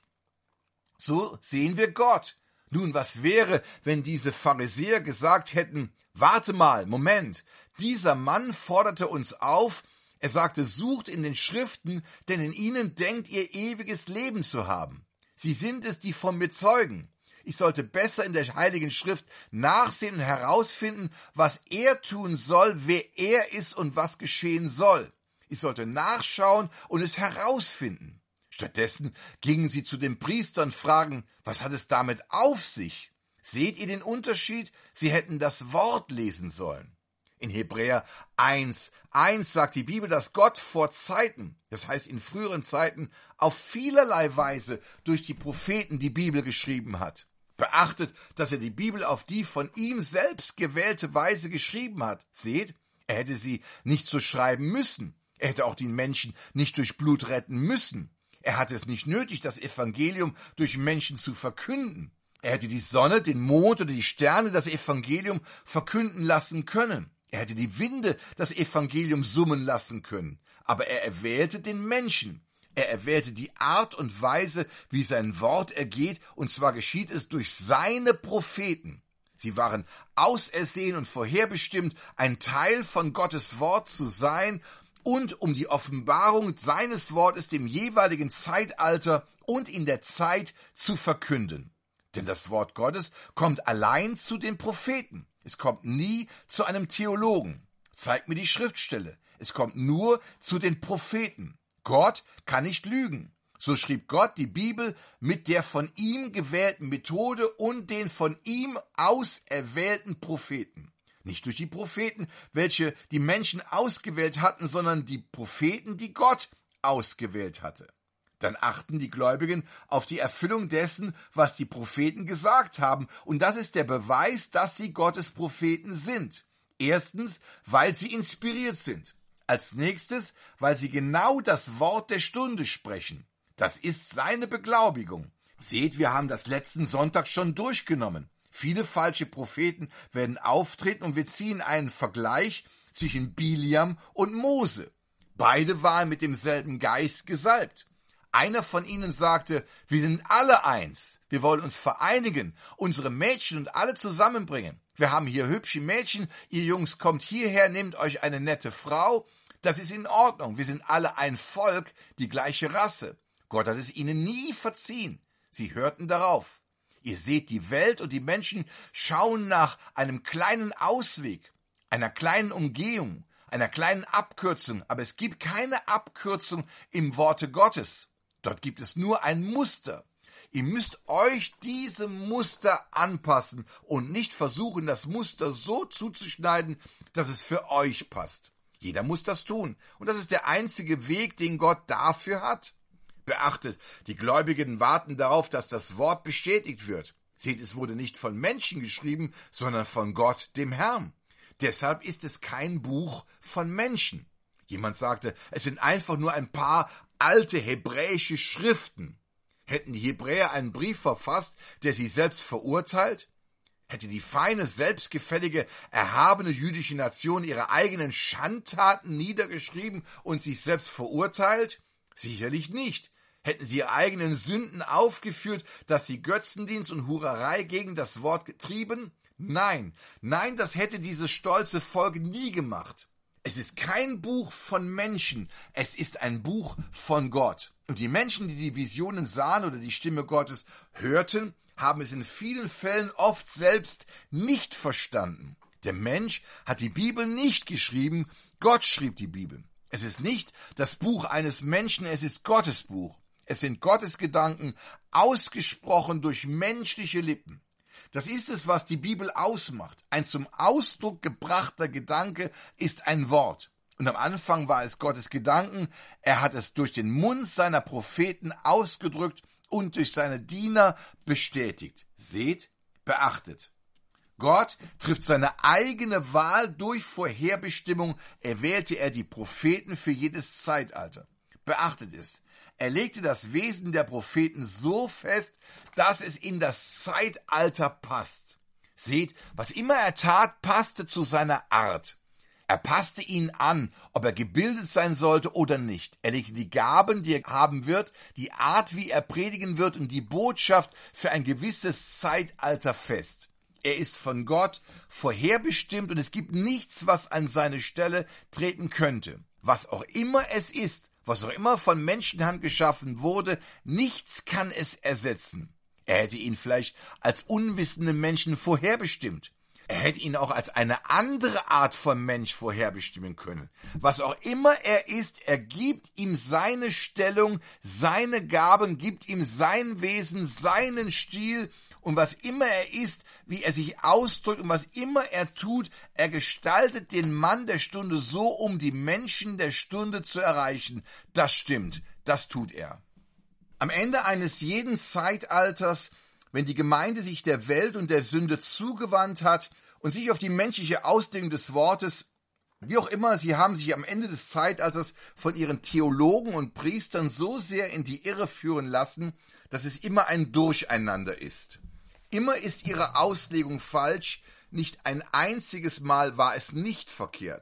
So sehen wir Gott. Nun, was wäre, wenn diese Pharisäer gesagt hätten, warte mal, Moment, dieser Mann forderte uns auf, er sagte, sucht in den Schriften, denn in ihnen denkt ihr ewiges Leben zu haben. Sie sind es, die von mir zeugen. Ich sollte besser in der Heiligen Schrift nachsehen und herausfinden, was er tun soll, wer er ist und was geschehen soll. Ich sollte nachschauen und es herausfinden. Stattdessen gingen sie zu den Priestern und fragen, was hat es damit auf sich? Seht ihr den Unterschied? Sie hätten das Wort lesen sollen. In Hebräer 1,1 sagt die Bibel, dass Gott vor Zeiten, das heißt in früheren Zeiten, auf vielerlei Weise durch die Propheten die Bibel geschrieben hat. Beachtet, dass er die Bibel auf die von ihm selbst gewählte Weise geschrieben hat. Seht, er hätte sie nicht so schreiben müssen. Er hätte auch den Menschen nicht durch Blut retten müssen. Er hatte es nicht nötig, das Evangelium durch Menschen zu verkünden. Er hätte die Sonne, den Mond oder die Sterne das Evangelium verkünden lassen können. Er hätte die Winde das Evangelium summen lassen können. Aber er erwählte den Menschen. Er erwählte die Art und Weise, wie sein Wort ergeht, und zwar geschieht es durch seine Propheten. Sie waren ausersehen und vorherbestimmt, ein Teil von Gottes Wort zu sein und um die Offenbarung seines Wortes dem jeweiligen Zeitalter und in der Zeit zu verkünden. Denn das Wort Gottes kommt allein zu den Propheten. Es kommt nie zu einem Theologen. Zeig mir die Schriftstelle. Es kommt nur zu den Propheten. Gott kann nicht lügen. So schrieb Gott die Bibel mit der von ihm gewählten Methode und den von ihm auserwählten Propheten. Nicht durch die Propheten, welche die Menschen ausgewählt hatten, sondern die Propheten, die Gott ausgewählt hatte. Dann achten die Gläubigen auf die Erfüllung dessen, was die Propheten gesagt haben. Und das ist der Beweis, dass sie Gottes Propheten sind. Erstens, weil sie inspiriert sind. Als nächstes, weil sie genau das Wort der Stunde sprechen. Das ist seine Beglaubigung. Seht, wir haben das letzten Sonntag schon durchgenommen. Viele falsche Propheten werden auftreten und wir ziehen einen Vergleich zwischen Biliam und Mose. Beide waren mit demselben Geist gesalbt. Einer von ihnen sagte, wir sind alle eins. Wir wollen uns vereinigen, unsere Mädchen und alle zusammenbringen. Wir haben hier hübsche Mädchen, ihr Jungs kommt hierher, nehmt euch eine nette Frau. Das ist in Ordnung. Wir sind alle ein Volk, die gleiche Rasse. Gott hat es ihnen nie verziehen. Sie hörten darauf. Ihr seht, die Welt und die Menschen schauen nach einem kleinen Ausweg, einer kleinen Umgehung, einer kleinen Abkürzung. Aber es gibt keine Abkürzung im Worte Gottes. Dort gibt es nur ein Muster. Ihr müsst euch diesem Muster anpassen und nicht versuchen, das Muster so zuzuschneiden, dass es für euch passt. Jeder muss das tun. Und das ist der einzige Weg, den Gott dafür hat. Beachtet, die Gläubigen warten darauf, dass das Wort bestätigt wird. Seht, es wurde nicht von Menschen geschrieben, sondern von Gott, dem Herrn. Deshalb ist es kein Buch von Menschen. Jemand sagte, es sind einfach nur ein paar alte hebräische Schriften. Hätten die Hebräer einen Brief verfasst, der sie selbst verurteilt? Hätte die feine, selbstgefällige, erhabene jüdische Nation ihre eigenen Schandtaten niedergeschrieben und sich selbst verurteilt? Sicherlich nicht. Hätten sie ihre eigenen Sünden aufgeführt, dass sie Götzendienst und Hurerei gegen das Wort getrieben? Nein, das hätte dieses stolze Volk nie gemacht. Es ist kein Buch von Menschen, es ist ein Buch von Gott. Und die Menschen, die die Visionen sahen oder die Stimme Gottes hörten, haben es in vielen Fällen oft selbst nicht verstanden. Der Mensch hat die Bibel nicht geschrieben, Gott schrieb die Bibel. Es ist nicht das Buch eines Menschen, es ist Gottes Buch. Es sind Gottes Gedanken, ausgesprochen durch menschliche Lippen. Das ist es, was die Bibel ausmacht. Ein zum Ausdruck gebrachter Gedanke ist ein Wort. Und am Anfang war es Gottes Gedanken. Er hat es durch den Mund seiner Propheten ausgedrückt und durch seine Diener bestätigt. Seht, beachtet. Gott trifft seine eigene Wahl durch Vorherbestimmung. Erwählte er die Propheten für jedes Zeitalter. Beachtet es. Er legte das Wesen der Propheten so fest, dass es in das Zeitalter passt. Seht, was immer er tat, passte zu seiner Art. Er passte ihn an, ob er gebildet sein sollte oder nicht. Er legte die Gaben, die er haben wird, die Art, wie er predigen wird und die Botschaft für ein gewisses Zeitalter fest. Er ist von Gott vorherbestimmt und es gibt nichts, was an seine Stelle treten könnte. Was auch immer es ist, was auch immer von Menschenhand geschaffen wurde, nichts kann es ersetzen. Er hätte ihn vielleicht als unwissenden Menschen vorherbestimmt. Er hätte ihn auch als eine andere Art von Mensch vorherbestimmen können. Was auch immer er ist, er gibt ihm seine Stellung, seine Gaben, gibt ihm sein Wesen, seinen Stil. Und was immer er ist, wie er sich ausdrückt und was immer er tut, er gestaltet den Mann der Stunde so, um die Menschen der Stunde zu erreichen. Das stimmt, das tut er. Am Ende eines jeden Zeitalters, wenn die Gemeinde sich der Welt und der Sünde zugewandt hat und sich auf die menschliche Auslegung des Wortes, wie auch immer, sie haben sich am Ende des Zeitalters von ihren Theologen und Priestern so sehr in die Irre führen lassen, dass es immer ein Durcheinander ist. Immer ist ihre Auslegung falsch, nicht ein einziges Mal war es nicht verkehrt.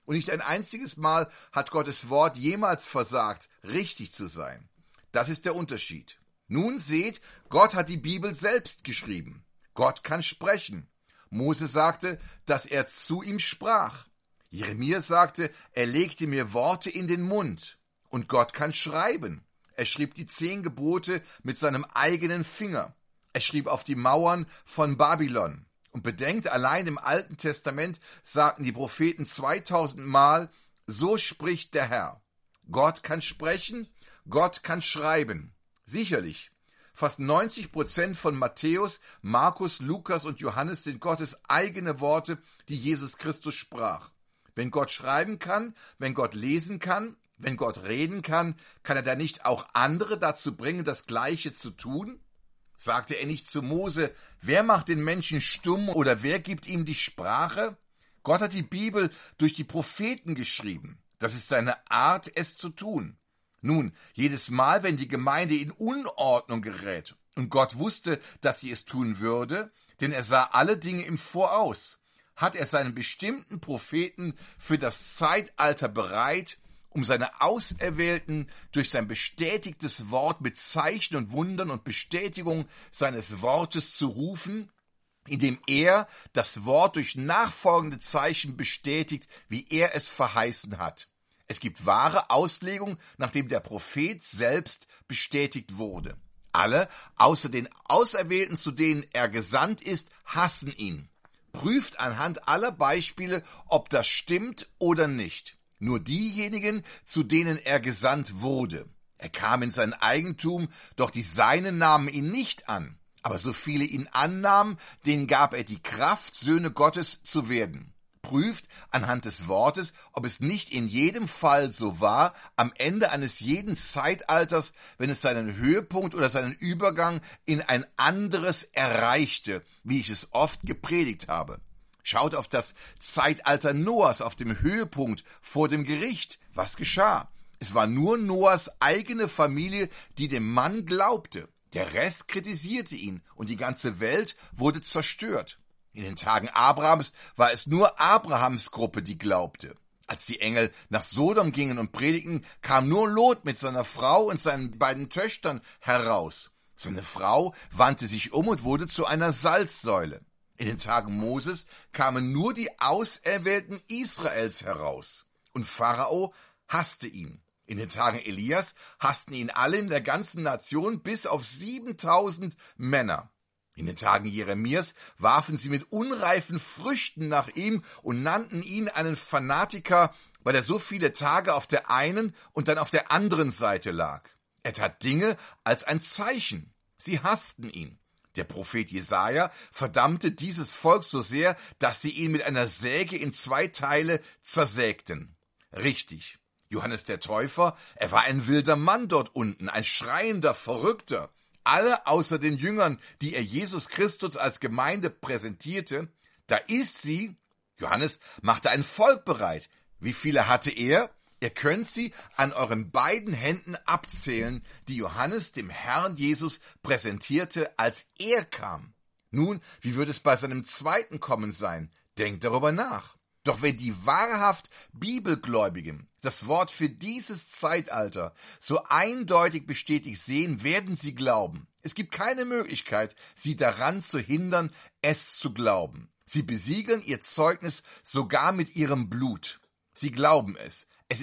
Und nicht ein einziges Mal hat Gottes Wort jemals versagt, richtig zu sein. Das ist der Unterschied. Nun seht, Gott hat die Bibel selbst geschrieben. Gott kann sprechen. Mose sagte, dass er zu ihm sprach. Jeremia sagte, er legte mir Worte in den Mund. Und Gott kann schreiben. Er schrieb die 10 Gebote mit seinem eigenen Finger. Er schrieb auf die Mauern von Babylon. Und bedenkt, allein im Alten Testament sagten die Propheten 2000 Mal, so spricht der Herr. Gott kann sprechen, Gott kann schreiben. Sicherlich. Fast 90% von Matthäus, Markus, Lukas und Johannes sind Gottes eigene Worte, die Jesus Christus sprach. Wenn Gott schreiben kann, wenn Gott lesen kann, wenn Gott reden kann, kann er da nicht auch andere dazu bringen, das Gleiche zu tun? Sagte er nicht zu Mose, wer macht den Menschen stumm oder wer gibt ihm die Sprache? Gott hat die Bibel durch die Propheten geschrieben. Das ist seine Art, es zu tun. Nun, jedes Mal, wenn die Gemeinde in Unordnung gerät, und Gott wusste, dass sie es tun würde, denn er sah alle Dinge im Voraus, hat er seinen bestimmten Propheten für das Zeitalter bereit, um seine Auserwählten durch sein bestätigtes Wort mit Zeichen und Wundern und Bestätigung seines Wortes zu rufen, indem er das Wort durch nachfolgende Zeichen bestätigt, wie er es verheißen hat. Es gibt wahre Auslegung, nachdem der Prophet selbst bestätigt wurde. Alle, außer den Auserwählten, zu denen er gesandt ist, hassen ihn. Prüft anhand aller Beispiele, ob das stimmt oder nicht. Nur diejenigen, zu denen er gesandt wurde. Er kam in sein Eigentum, doch die Seinen nahmen ihn nicht an. Aber so viele ihn annahmen, denen gab er die Kraft, Söhne Gottes zu werden. Prüft anhand des Wortes, ob es nicht in jedem Fall so war, am Ende eines jeden Zeitalters, wenn es seinen Höhepunkt oder seinen Übergang in ein anderes erreichte, wie ich es oft gepredigt habe. Schaut auf das Zeitalter Noahs, auf dem Höhepunkt vor dem Gericht. Was geschah? Es war nur Noahs eigene Familie, die dem Mann glaubte. Der Rest kritisierte ihn und die ganze Welt wurde zerstört. In den Tagen Abrahams war es nur Abrahams Gruppe, die glaubte. Als die Engel nach Sodom gingen und predigten, kam nur Lot mit seiner Frau und seinen beiden Töchtern heraus. Seine Frau wandte sich um und wurde zu einer Salzsäule. In den Tagen Moses kamen nur die Auserwählten Israels heraus. Und Pharao hasste ihn. In den Tagen Elias hassten ihn alle in der ganzen Nation bis auf 7000 Männer. In den Tagen Jeremias warfen sie mit unreifen Früchten nach ihm und nannten ihn einen Fanatiker, weil er so viele Tage auf der einen und dann auf der anderen Seite lag. Er tat Dinge als ein Zeichen. Sie hassten ihn. Der Prophet Jesaja verdammte dieses Volk so sehr, dass sie ihn mit einer Säge in 2 Teile zersägten. Richtig. Johannes der Täufer, er war ein wilder Mann dort unten, ein schreiender Verrückter. Alle außer den Jüngern, die er Jesus Christus als Gemeinde präsentierte, da ist sie, Johannes machte ein Volk bereit. Wie viele hatte er? Ihr könnt sie an euren beiden Händen abzählen, die Johannes dem Herrn Jesus präsentierte, als er kam. Nun, wie wird es bei seinem zweiten Kommen sein? Denkt darüber nach. Doch wenn die wahrhaft Bibelgläubigen das Wort für dieses Zeitalter so eindeutig bestätigt sehen, werden sie glauben. Es gibt keine Möglichkeit, sie daran zu hindern, es zu glauben. Sie besiegeln ihr Zeugnis sogar mit ihrem Blut. Sie glauben es. Es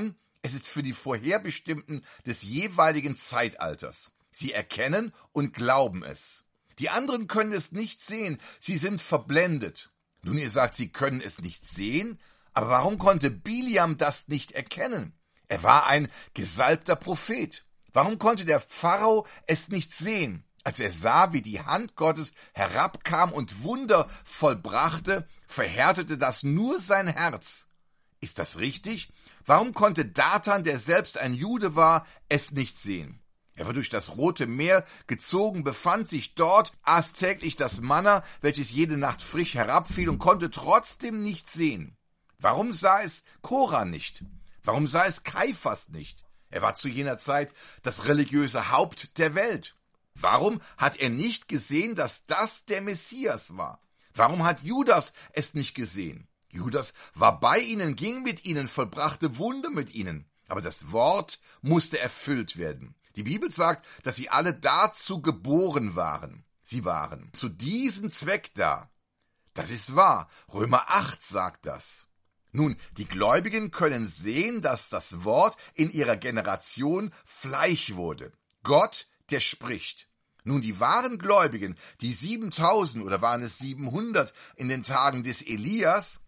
ist für die Vorherbestimmten des jeweiligen Zeitalters. Sie erkennen und glauben es. Die anderen können es nicht sehen, sie sind verblendet. Nun, ihr sagt, sie können es nicht sehen, aber warum konnte Biliam das nicht erkennen? Er war ein gesalbter Prophet. Warum konnte der Pharao es nicht sehen? Als er sah, wie die Hand Gottes herabkam und Wunder vollbrachte, verhärtete das nur sein Herz. Ist das richtig? Warum konnte Datan, der selbst ein Jude war, es nicht sehen? Er war durch das Rote Meer gezogen, befand sich dort, aß täglich das Manna, welches jede Nacht frisch herabfiel und konnte trotzdem nicht sehen. Warum sah es Korah nicht? Warum sah es Kaiphas nicht? Er war zu jener Zeit das religiöse Haupt der Welt. Warum hat er nicht gesehen, dass das der Messias war? Warum hat Judas es nicht gesehen? Judas war bei ihnen, ging mit ihnen, vollbrachte Wunder mit ihnen. Aber das Wort musste erfüllt werden. Die Bibel sagt, dass sie alle dazu geboren waren. Sie waren zu diesem Zweck da. Das ist wahr. Römer 8 sagt das. Nun, die Gläubigen können sehen, dass das Wort in ihrer Generation Fleisch wurde. Gott, der spricht. Nun, die wahren Gläubigen, die 7000 oder waren es 700 in den Tagen des Elias,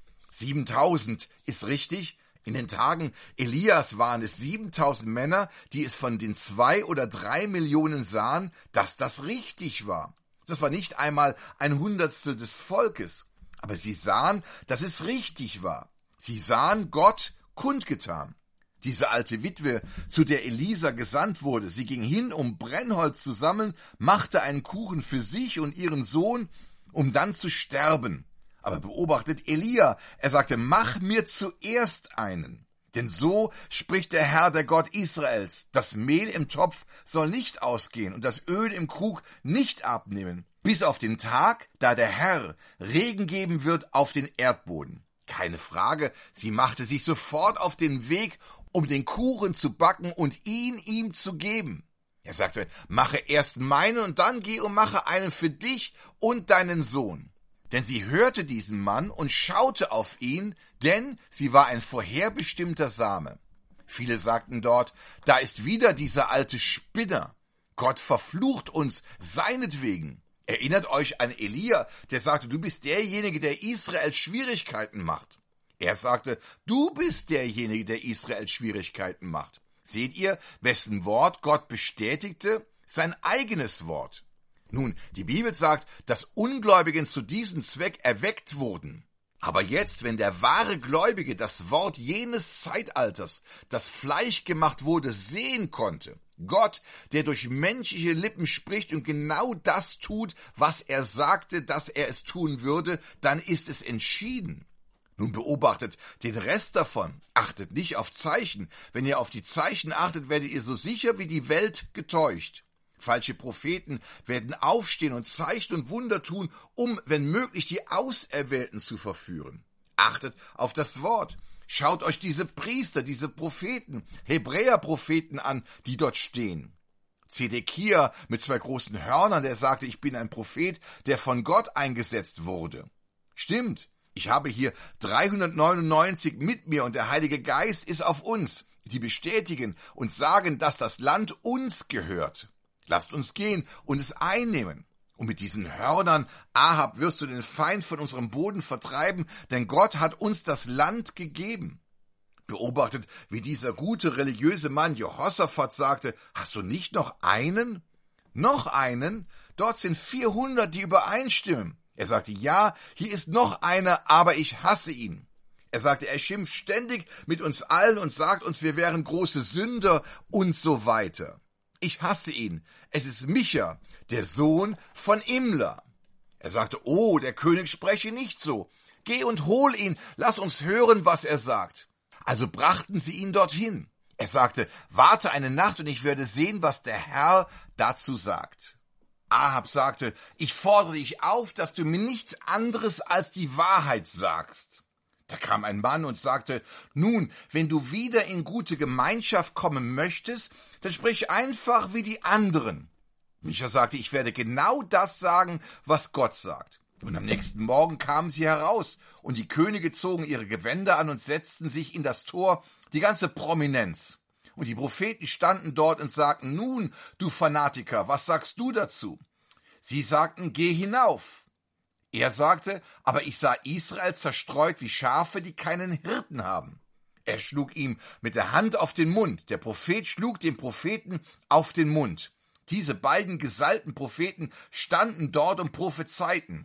7000 ist richtig, in den Tagen Elias waren es 7000 Männer, die es von den 2 oder 3 Millionen sahen, dass das richtig war. Das war nicht einmal ein Hundertstel des Volkes, aber sie sahen, dass es richtig war. Sie sahen Gott kundgetan. Diese alte Witwe, zu der Elisa gesandt wurde, sie ging hin, um Brennholz zu sammeln, machte einen Kuchen für sich und ihren Sohn, um dann zu sterben. Aber beobachtet Elia, er sagte, mach mir zuerst einen. Denn so spricht der Herr, der Gott Israels, das Mehl im Topf soll nicht ausgehen und das Öl im Krug nicht abnehmen, bis auf den Tag, da der Herr Regen geben wird auf den Erdboden. Keine Frage, sie machte sich sofort auf den Weg, um den Kuchen zu backen und ihn ihm zu geben. Er sagte, mache erst meinen und dann geh und mache einen für dich und deinen Sohn. Denn sie hörte diesen Mann und schaute auf ihn, denn sie war ein vorherbestimmter Same. Viele sagten dort, da ist wieder dieser alte Spinner. Gott verflucht uns seinetwegen. Erinnert euch an Elia, der sagte, du bist derjenige, der Israel Schwierigkeiten macht. Er sagte, du bist derjenige, der Israel Schwierigkeiten macht. Seht ihr, wessen Wort Gott bestätigte? Sein eigenes Wort. Nun, die Bibel sagt, dass Ungläubigen zu diesem Zweck erweckt wurden. Aber jetzt, wenn der wahre Gläubige das Wort jenes Zeitalters, das Fleisch gemacht wurde, sehen konnte, Gott, der durch menschliche Lippen spricht und genau das tut, was er sagte, dass er es tun würde, dann ist es entschieden. Nun beobachtet den Rest davon, achtet nicht auf Zeichen. Wenn ihr auf die Zeichen achtet, werdet ihr so sicher wie die Welt getäuscht. Falsche Propheten werden aufstehen und Zeichen und Wunder tun, um, wenn möglich, die Auserwählten zu verführen. Achtet auf das Wort. Schaut euch diese Priester, diese Propheten, Hebräerpropheten an, die dort stehen. Zedekia mit 2 großen Hörnern, der sagte, ich bin ein Prophet, der von Gott eingesetzt wurde. Stimmt, ich habe hier 399 mit mir und der Heilige Geist ist auf uns, die bestätigen und sagen, dass das Land uns gehört. Lasst uns gehen und es einnehmen. Und mit diesen Hörnern, Ahab, wirst du den Feind von unserem Boden vertreiben, denn Gott hat uns das Land gegeben. Beobachtet, wie dieser gute religiöse Mann Jehoshaphat sagte, hast du nicht noch einen? Noch einen? Dort sind 400, die übereinstimmen. Er sagte, ja, hier ist noch einer, aber ich hasse ihn. Er sagte, er schimpft ständig mit uns allen und sagt uns, wir wären große Sünder und so weiter. Ich hasse ihn. Es ist Micha, der Sohn von Imla. Er sagte, oh, der König spreche nicht so. Geh und hol ihn, lass uns hören, was er sagt. Also brachten sie ihn dorthin. Er sagte, warte eine Nacht und ich werde sehen, was der Herr dazu sagt. Ahab sagte, ich fordere dich auf, dass du mir nichts anderes als die Wahrheit sagst. Da kam ein Mann und sagte, nun, wenn du wieder in gute Gemeinschaft kommen möchtest, dann sprich einfach wie die anderen. Micha sagte, ich werde genau das sagen, was Gott sagt. Und am nächsten Morgen kamen sie heraus, und die Könige zogen ihre Gewänder an und setzten sich in das Tor, die ganze Prominenz. Und die Propheten standen dort und sagten, nun, du Fanatiker, was sagst du dazu? Sie sagten, geh hinauf. Er sagte, aber ich sah Israel zerstreut wie Schafe, die keinen Hirten haben. Er schlug ihm mit der Hand auf den Mund. Der Prophet schlug dem Propheten auf den Mund. Diese beiden gesalbten Propheten standen dort und prophezeiten.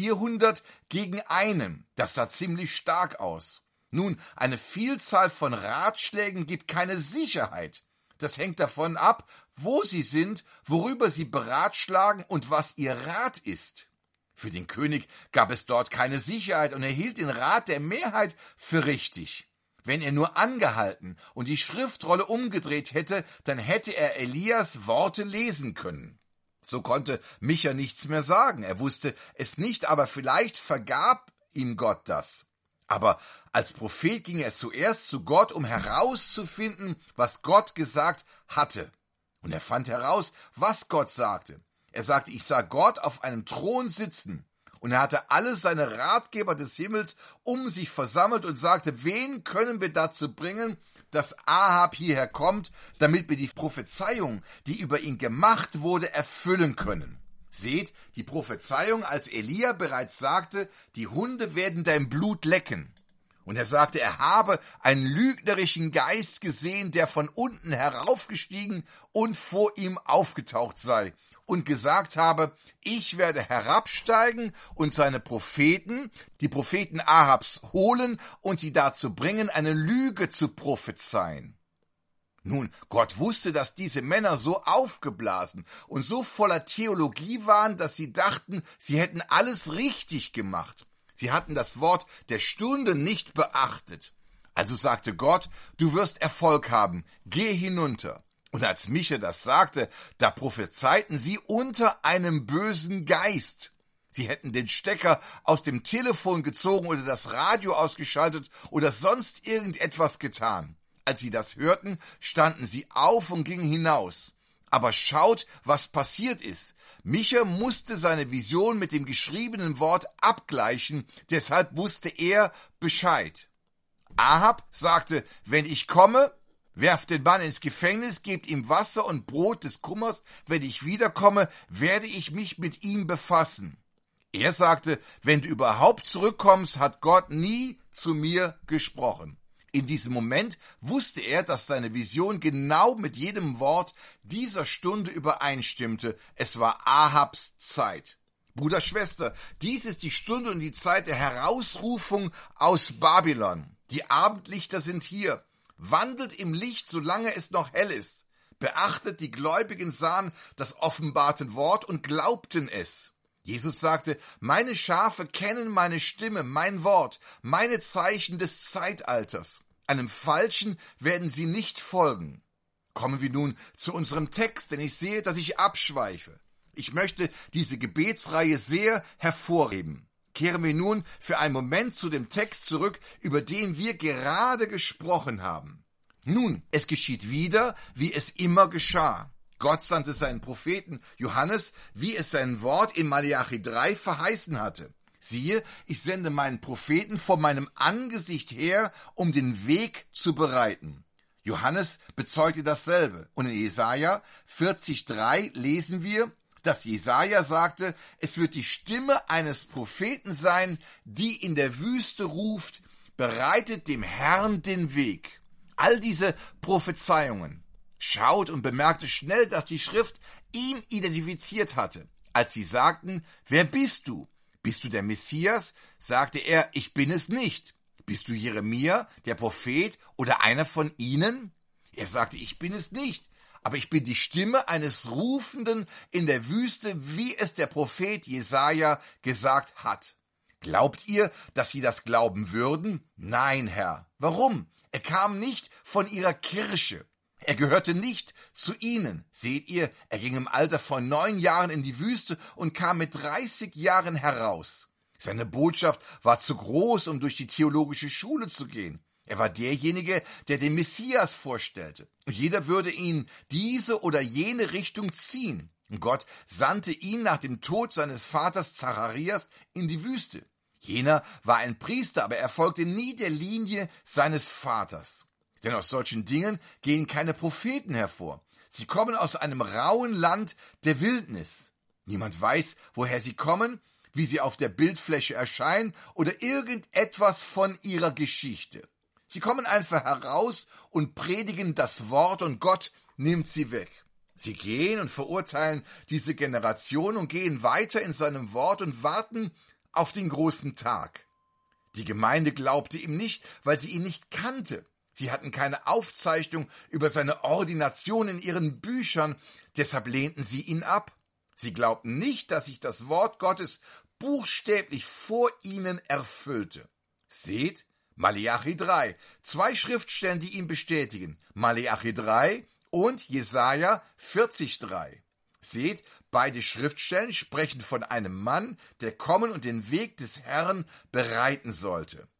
400 gegen einen. Das sah ziemlich stark aus. Nun, eine Vielzahl von Ratschlägen gibt keine Sicherheit. Das hängt davon ab, wo sie sind, worüber sie beratschlagen und was ihr Rat ist. Für den König gab es dort keine Sicherheit und er hielt den Rat der Mehrheit für richtig. Wenn er nur angehalten und die Schriftrolle umgedreht hätte, dann hätte er Elias Worte lesen können. So konnte Micha nichts mehr sagen. Er wusste es nicht, aber vielleicht vergab ihm Gott das. Aber als Prophet ging er zuerst zu Gott, um herauszufinden, was Gott gesagt hatte. Und er fand heraus, was Gott sagte. Er sagte, ich sah Gott auf einem Thron sitzen. Und er hatte alle seine Ratgeber des Himmels um sich versammelt und sagte, wen können wir dazu bringen, dass Ahab hierher kommt, damit wir die Prophezeiung, die über ihn gemacht wurde, erfüllen können. Seht, die Prophezeiung, als Elia bereits sagte, die Hunde werden dein Blut lecken. Und er sagte, er habe einen lügnerischen Geist gesehen, der von unten heraufgestiegen und vor ihm aufgetaucht sei und gesagt habe, ich werde herabsteigen und seine Propheten, die Propheten Ahabs, holen und sie dazu bringen, eine Lüge zu prophezeien. Nun, Gott wusste, dass diese Männer so aufgeblasen und so voller Theologie waren, dass sie dachten, sie hätten alles richtig gemacht. Sie hatten das Wort der Stunde nicht beachtet. Also sagte Gott, du wirst Erfolg haben, geh hinunter. Und als Micha das sagte, da prophezeiten sie unter einem bösen Geist. Sie hätten den Stecker aus dem Telefon gezogen oder das Radio ausgeschaltet oder sonst irgendetwas getan. Als sie das hörten, standen sie auf und gingen hinaus. Aber schaut, was passiert ist. Micha musste seine Vision mit dem geschriebenen Wort abgleichen, deshalb wusste er Bescheid. Ahab sagte, wenn ich komme, werft den Mann ins Gefängnis, gebt ihm Wasser und Brot des Kummers, wenn ich wiederkomme, werde ich mich mit ihm befassen. Er sagte, wenn du überhaupt zurückkommst, hat Gott nie zu mir gesprochen. In diesem Moment wusste er, dass seine Vision genau mit jedem Wort dieser Stunde übereinstimmte. Es war Ahabs Zeit. Bruder, Schwester, dies ist die Stunde und die Zeit der Herausrufung aus Babylon. Die Abendlichter sind hier. Wandelt im Licht, solange es noch hell ist. Beachtet, die Gläubigen sahen das offenbarte Wort und glaubten es. Jesus sagte, meine Schafe kennen meine Stimme, mein Wort, meine Zeichen des Zeitalters. Einem Falschen werden sie nicht folgen. Kommen wir nun zu unserem Text, denn ich sehe, dass ich abschweife. Ich möchte diese Gebetsreihe sehr hervorheben. Kehren wir nun für einen Moment zu dem Text zurück, über den wir gerade gesprochen haben. Nun, es geschieht wieder, wie es immer geschah. Gott sandte seinen Propheten Johannes, wie es sein Wort in Malachi 3 verheißen hatte. Siehe, ich sende meinen Propheten vor meinem Angesicht her, um den Weg zu bereiten. Johannes bezeugte dasselbe. Und in Jesaja 40,3 lesen wir, dass Jesaja sagte, es wird die Stimme eines Propheten sein, die in der Wüste ruft, bereitet dem Herrn den Weg. All diese Prophezeiungen. Schaut und bemerkte schnell, dass die Schrift ihn identifiziert hatte. Als sie sagten, wer bist du? Bist du der Messias? Sagte er, ich bin es nicht. Bist du Jeremia, der Prophet oder einer von ihnen? Er sagte, ich bin es nicht, aber ich bin die Stimme eines Rufenden in der Wüste, wie es der Prophet Jesaja gesagt hat. Glaubt ihr, dass sie das glauben würden? Nein, Herr. Warum? Er kam nicht von ihrer Kirche. Er gehörte nicht zu ihnen. Seht ihr, er ging im Alter von 9 Jahren in die Wüste und kam mit 30 Jahren heraus. Seine Botschaft war zu groß, um durch die theologische Schule zu gehen. Er war derjenige, der den Messias vorstellte. Und jeder würde ihn diese oder jene Richtung ziehen. Und Gott sandte ihn nach dem Tod seines Vaters Zacharias in die Wüste. Jener war ein Priester, aber er folgte nie der Linie seines Vaters. Denn aus solchen Dingen gehen keine Propheten hervor. Sie kommen aus einem rauen Land der Wildnis. Niemand weiß, woher sie kommen, wie sie auf der Bildfläche erscheinen oder irgendetwas von ihrer Geschichte. Sie kommen einfach heraus und predigen das Wort und Gott nimmt sie weg. Sie gehen und verurteilen diese Generation und gehen weiter in seinem Wort und warten auf den großen Tag. Die Gemeinde glaubte ihm nicht, weil sie ihn nicht kannte. Sie hatten keine Aufzeichnung über seine Ordination in ihren Büchern, deshalb lehnten sie ihn ab. Sie glaubten nicht, dass sich das Wort Gottes buchstäblich vor ihnen erfüllte. Seht, Malachi 3, 2 Schriftstellen, die ihn bestätigen. Malachi 3 und Jesaja 40,3. Seht, beide Schriftstellen sprechen von einem Mann, der kommen und den Weg des Herrn bereiten sollte.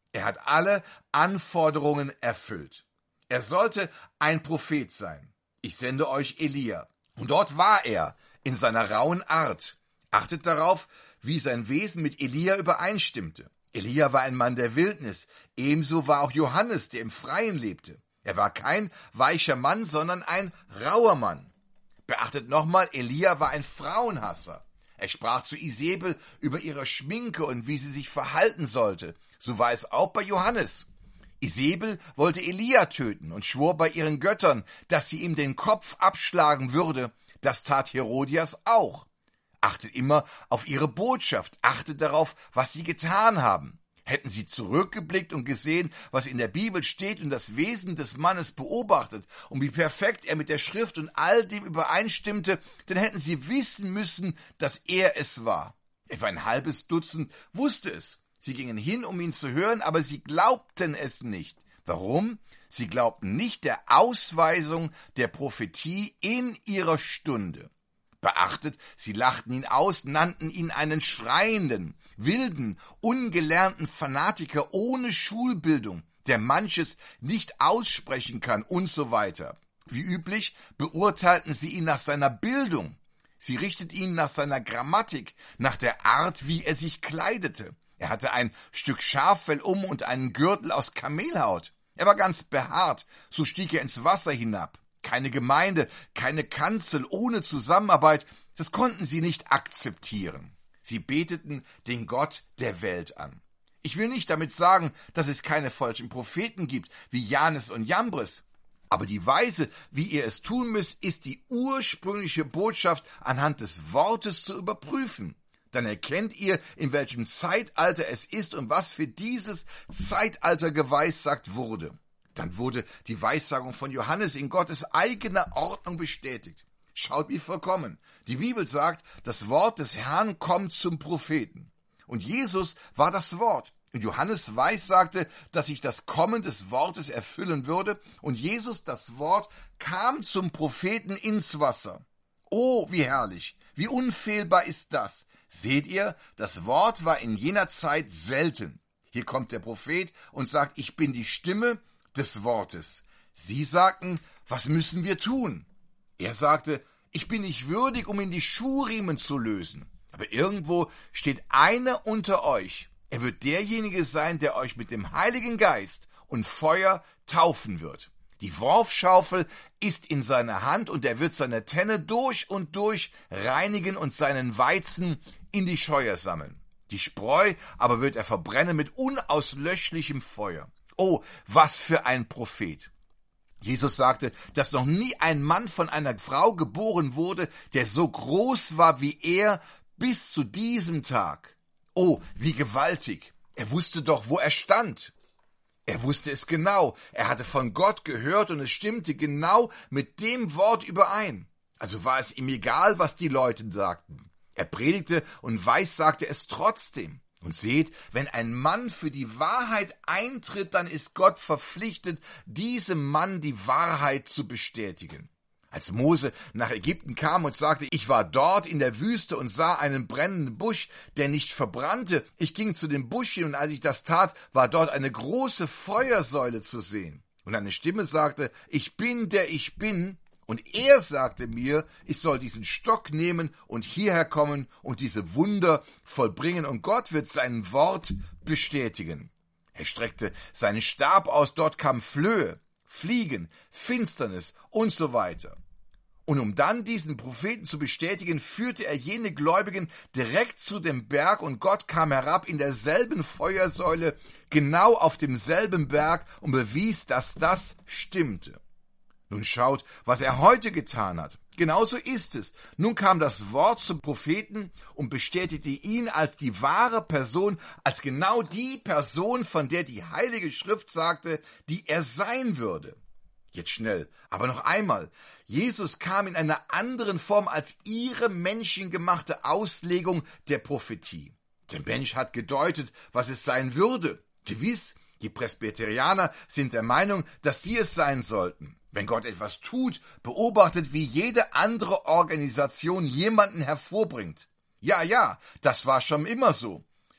Er hat alle Anforderungen erfüllt. Er sollte ein Prophet sein. Ich sende euch Elia. Und dort war er, in seiner rauen Art. Achtet darauf, wie sein Wesen mit Elia übereinstimmte. Elia war ein Mann der Wildnis. Ebenso war auch Johannes, der im Freien lebte. Er war kein weicher Mann, sondern ein rauer Mann. Beachtet nochmal, Elia war ein Frauenhasser. Er sprach zu Isabel über ihre Schminke und wie sie sich verhalten sollte. So war es auch bei Johannes. Isabel wollte Elia töten und schwor bei ihren Göttern, dass sie ihm den Kopf abschlagen würde. Das tat Herodias auch. Achtet immer auf ihre Botschaft, achtet darauf, was sie getan haben. Hätten sie zurückgeblickt und gesehen, was in der Bibel steht und das Wesen des Mannes beobachtet und wie perfekt er mit der Schrift und all dem übereinstimmte, dann hätten sie wissen müssen, dass er es war. Etwa ein halbes Dutzend wusste es. Sie gingen hin, um ihn zu hören, aber sie glaubten es nicht. Warum? Sie glaubten nicht der Ausweisung der Prophetie in ihrer Stunde. Beachtet, sie lachten ihn aus, nannten ihn einen schreienden, wilden, ungelernten Fanatiker ohne Schulbildung, der manches nicht aussprechen kann und so weiter. Wie üblich beurteilten sie ihn nach seiner Bildung. Sie richteten ihn nach seiner Grammatik, nach der Art, wie er sich kleidete. Er hatte ein Stück Schaffell und einen Gürtel aus Kamelhaut. Er war ganz behaart, so stieg er ins Wasser hinab. Keine Gemeinde, keine Kanzel, ohne Zusammenarbeit, das konnten sie nicht akzeptieren. Sie beteten den Gott der Welt an. Ich will nicht damit sagen, dass es keine falschen Propheten gibt, wie Jannes und Jambres. Aber die Weise, wie ihr es tun müsst, ist die ursprüngliche Botschaft anhand des Wortes zu überprüfen. Dann erkennt ihr, in welchem Zeitalter es ist und was für dieses Zeitalter geweissagt wurde. Dann wurde die Weissagung von Johannes in Gottes eigener Ordnung bestätigt. Schaut wie vollkommen. Die Bibel sagt, das Wort des Herrn kommt zum Propheten. Und Jesus war das Wort. Und Johannes weissagte, dass sich das Kommen des Wortes erfüllen würde. Und Jesus, das Wort, kam zum Propheten ins Wasser. Oh, wie herrlich, wie unfehlbar ist das. Seht ihr, das Wort war in jener Zeit selten. Hier kommt der Prophet und sagt, ich bin die Stimme des Wortes. Sie sagten, was müssen wir tun? Er sagte, ich bin nicht würdig, um in die Schuhriemen zu lösen. Aber irgendwo steht einer unter euch. Er wird derjenige sein, der euch mit dem Heiligen Geist und Feuer taufen wird. Die Worfschaufel ist in seiner Hand und er wird seine Tenne durch und durch reinigen und seinen Weizen in die Scheuer sammeln. Die Spreu aber wird er verbrennen mit unauslöschlichem Feuer. Oh, was für ein Prophet! Jesus sagte, dass noch nie ein Mann von einer Frau geboren wurde, der so groß war wie er bis zu diesem Tag. Oh, wie gewaltig! Er wusste doch, wo er stand. Er wusste es genau. Er hatte von Gott gehört und es stimmte genau mit dem Wort überein. Also war es ihm egal, was die Leute sagten. Er predigte und weissagte es trotzdem. Und seht, wenn ein Mann für die Wahrheit eintritt, dann ist Gott verpflichtet, diesem Mann die Wahrheit zu bestätigen. Als Mose nach Ägypten kam und sagte, ich war dort in der Wüste und sah einen brennenden Busch, der nicht verbrannte. Ich ging zu dem Busch hin und als ich das tat, war dort eine große Feuersäule zu sehen. Und eine Stimme sagte, ich bin, der ich bin. Und er sagte mir, ich soll diesen Stock nehmen und hierher kommen und diese Wunder vollbringen und Gott wird sein Wort bestätigen. Er streckte seinen Stab aus, dort kamen Flöhe, Fliegen, Finsternis und so weiter. Und um dann diesen Propheten zu bestätigen, führte er jene Gläubigen direkt zu dem Berg und Gott kam herab in derselben Feuersäule, genau auf demselben Berg und bewies, dass das stimmte. Nun schaut, was er heute getan hat. Genauso ist es. Nun kam das Wort zum Propheten und bestätigte ihn als die wahre Person, als genau die Person, von der die Heilige Schrift sagte, die er sein würde. Jetzt schnell, aber noch einmal. Jesus kam in einer anderen Form als ihre menschengemachte Auslegung der Prophetie. Der Mensch hat gedeutet, was es sein würde. Gewiss, die Presbyterianer sind der Meinung, dass sie es sein sollten. Wenn Gott etwas tut, beobachtet, wie jede andere Organisation jemanden hervorbringt. Ja, das war schon immer so.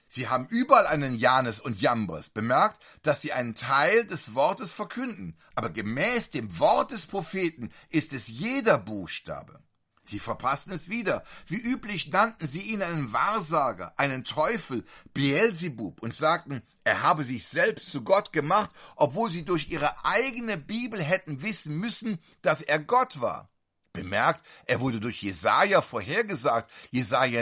Sie haben überall einen Jannes und Jambres. Bemerkt, dass sie einen Teil des Wortes verkünden. Aber gemäß dem Wort des Propheten ist es jeder Buchstabe. Sie verpassten es wieder. Wie üblich nannten sie ihn einen Wahrsager, einen Teufel, Beelzebub und sagten, er habe sich selbst zu Gott gemacht, obwohl sie durch ihre eigene Bibel hätten wissen müssen, dass er Gott war. Bemerkt, er wurde durch Jesaja vorhergesagt. Jesaja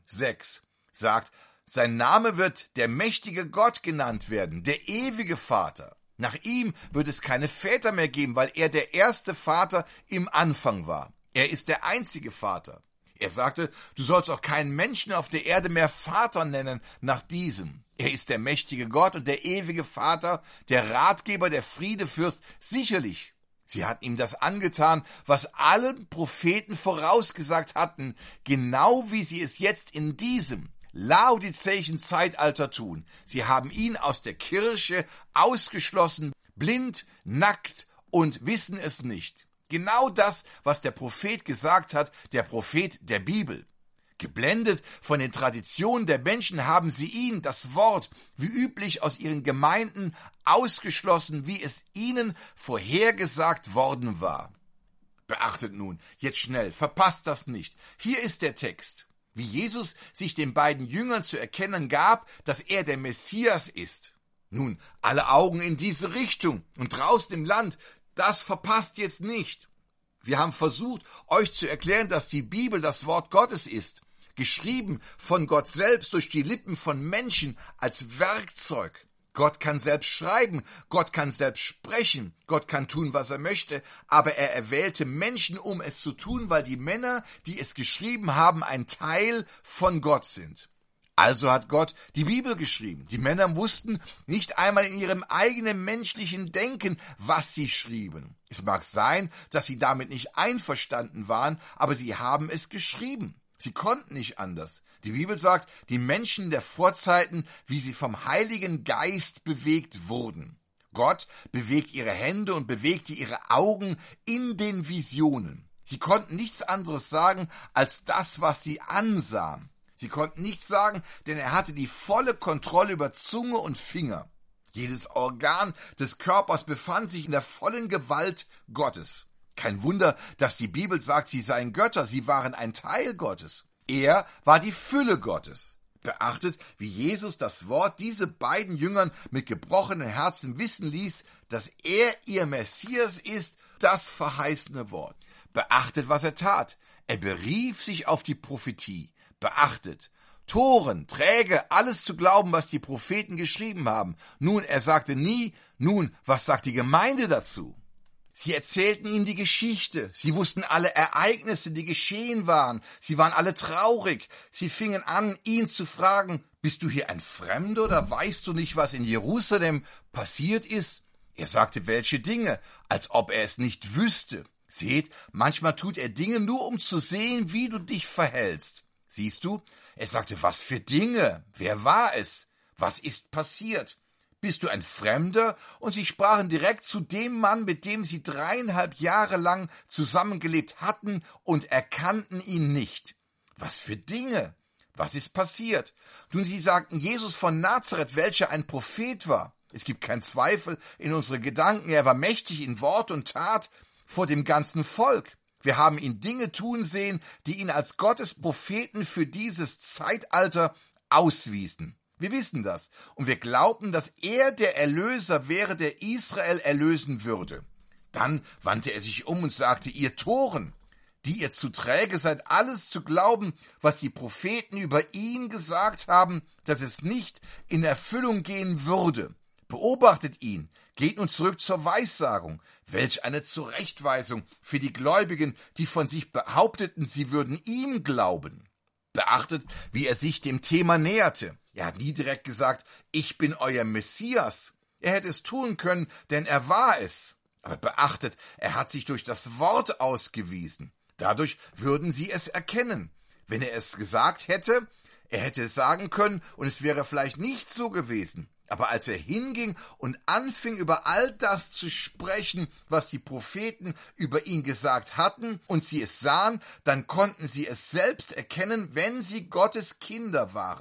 9,6 sagt, sein Name wird der mächtige Gott genannt werden, der ewige Vater. Nach ihm wird es keine Väter mehr geben, weil er der erste Vater im Anfang war. Er ist der einzige Vater. Er sagte, du sollst auch keinen Menschen auf der Erde mehr Vater nennen nach diesem. Er ist der mächtige Gott und der ewige Vater, der Ratgeber, der Friedefürst, sicherlich. Sie hatten ihm das angetan, was alle Propheten vorausgesagt hatten, genau wie sie es jetzt in diesem laodizäischen Zeitalter tun. Sie haben ihn aus der Kirche ausgeschlossen, blind, nackt und wissen es nicht. Genau das, was der Prophet gesagt hat, der Prophet der Bibel. Geblendet von den Traditionen der Menschen haben sie ihn, das Wort, wie üblich aus ihren Gemeinden ausgeschlossen, wie es ihnen vorhergesagt worden war. Beachtet nun, jetzt schnell, verpasst das nicht. Hier ist der Text. Wie Jesus sich den beiden Jüngern zu erkennen gab, dass er der Messias ist. Nun, alle Augen in diese Richtung und draußen im Land, das verpasst jetzt nicht. Wir haben versucht, euch zu erklären, dass die Bibel das Wort Gottes ist, geschrieben von Gott selbst durch die Lippen von Menschen als Werkzeug. Gott kann selbst schreiben, Gott kann selbst sprechen, Gott kann tun, was er möchte, aber er erwählte Menschen, um es zu tun, weil die Männer, die es geschrieben haben, ein Teil von Gott sind. Also hat Gott die Bibel geschrieben. Die Männer wussten nicht einmal in ihrem eigenen menschlichen Denken, was sie schrieben. Es mag sein, dass sie damit nicht einverstanden waren, aber sie haben es geschrieben. Sie konnten nicht anders. Die Bibel sagt, die Menschen der Vorzeiten, wie sie vom Heiligen Geist bewegt wurden. Gott bewegt ihre Hände und bewegte ihre Augen in den Visionen. Sie konnten nichts anderes sagen als das, was sie ansahen. Sie konnten nichts sagen, denn er hatte die volle Kontrolle über Zunge und Finger. Jedes Organ des Körpers befand sich in der vollen Gewalt Gottes. Kein Wunder, dass die Bibel sagt, sie seien Götter, sie waren ein Teil Gottes. Er war die Fülle Gottes. Beachtet, wie Jesus das Wort diese beiden Jüngern mit gebrochenen Herzen wissen ließ, dass er ihr Messias ist, das verheißene Wort. Beachtet, was er tat. Er berief sich auf die Prophetie. Beachtet, Toren, träge, alles zu glauben, was die Propheten geschrieben haben. Nun, er sagte nie, nun, was sagt die Gemeinde dazu? Sie erzählten ihm die Geschichte. Sie wussten alle Ereignisse, die geschehen waren. Sie waren alle traurig. Sie fingen an, ihn zu fragen, bist du hier ein Fremder oder weißt du nicht, was in Jerusalem passiert ist? Er sagte, welche Dinge, als ob er es nicht wüsste. Seht, manchmal tut er Dinge nur, um zu sehen, wie du dich verhältst. Siehst du? Er sagte, was für Dinge? Wer war es? Was ist passiert? Bist du ein Fremder? Und sie sprachen direkt zu dem Mann, mit dem sie 3,5 Jahre lang zusammengelebt hatten und erkannten ihn nicht. Was für Dinge? Was ist passiert? Nun, sie sagten Jesus von Nazareth, welcher ein Prophet war. Es gibt keinen Zweifel in unsere Gedanken. Er war mächtig in Wort und Tat vor dem ganzen Volk. Wir haben ihn Dinge tun sehen, die ihn als Gottes Propheten für dieses Zeitalter auswiesen. Wir wissen das und wir glaubten, dass er der Erlöser wäre, der Israel erlösen würde. Dann wandte er sich um und sagte, ihr Toren, die ihr zu träge seid, alles zu glauben, was die Propheten über ihn gesagt haben, dass es nicht in Erfüllung gehen würde. Beobachtet ihn, geht nun zurück zur Weissagung. Welch eine Zurechtweisung für die Gläubigen, die von sich behaupteten, sie würden ihm glauben. Beachtet, wie er sich dem Thema näherte. Er hat nie direkt gesagt, ich bin euer Messias. Er hätte es tun können, denn er war es. Aber beachtet, er hat sich durch das Wort ausgewiesen. Dadurch würden sie es erkennen. Wenn er es gesagt hätte, er hätte es sagen können und es wäre vielleicht nicht so gewesen. Aber als er hinging und anfing, über all das zu sprechen, was die Propheten über ihn gesagt hatten, und sie es sahen, dann konnten sie es selbst erkennen, wenn sie Gottes Kinder waren.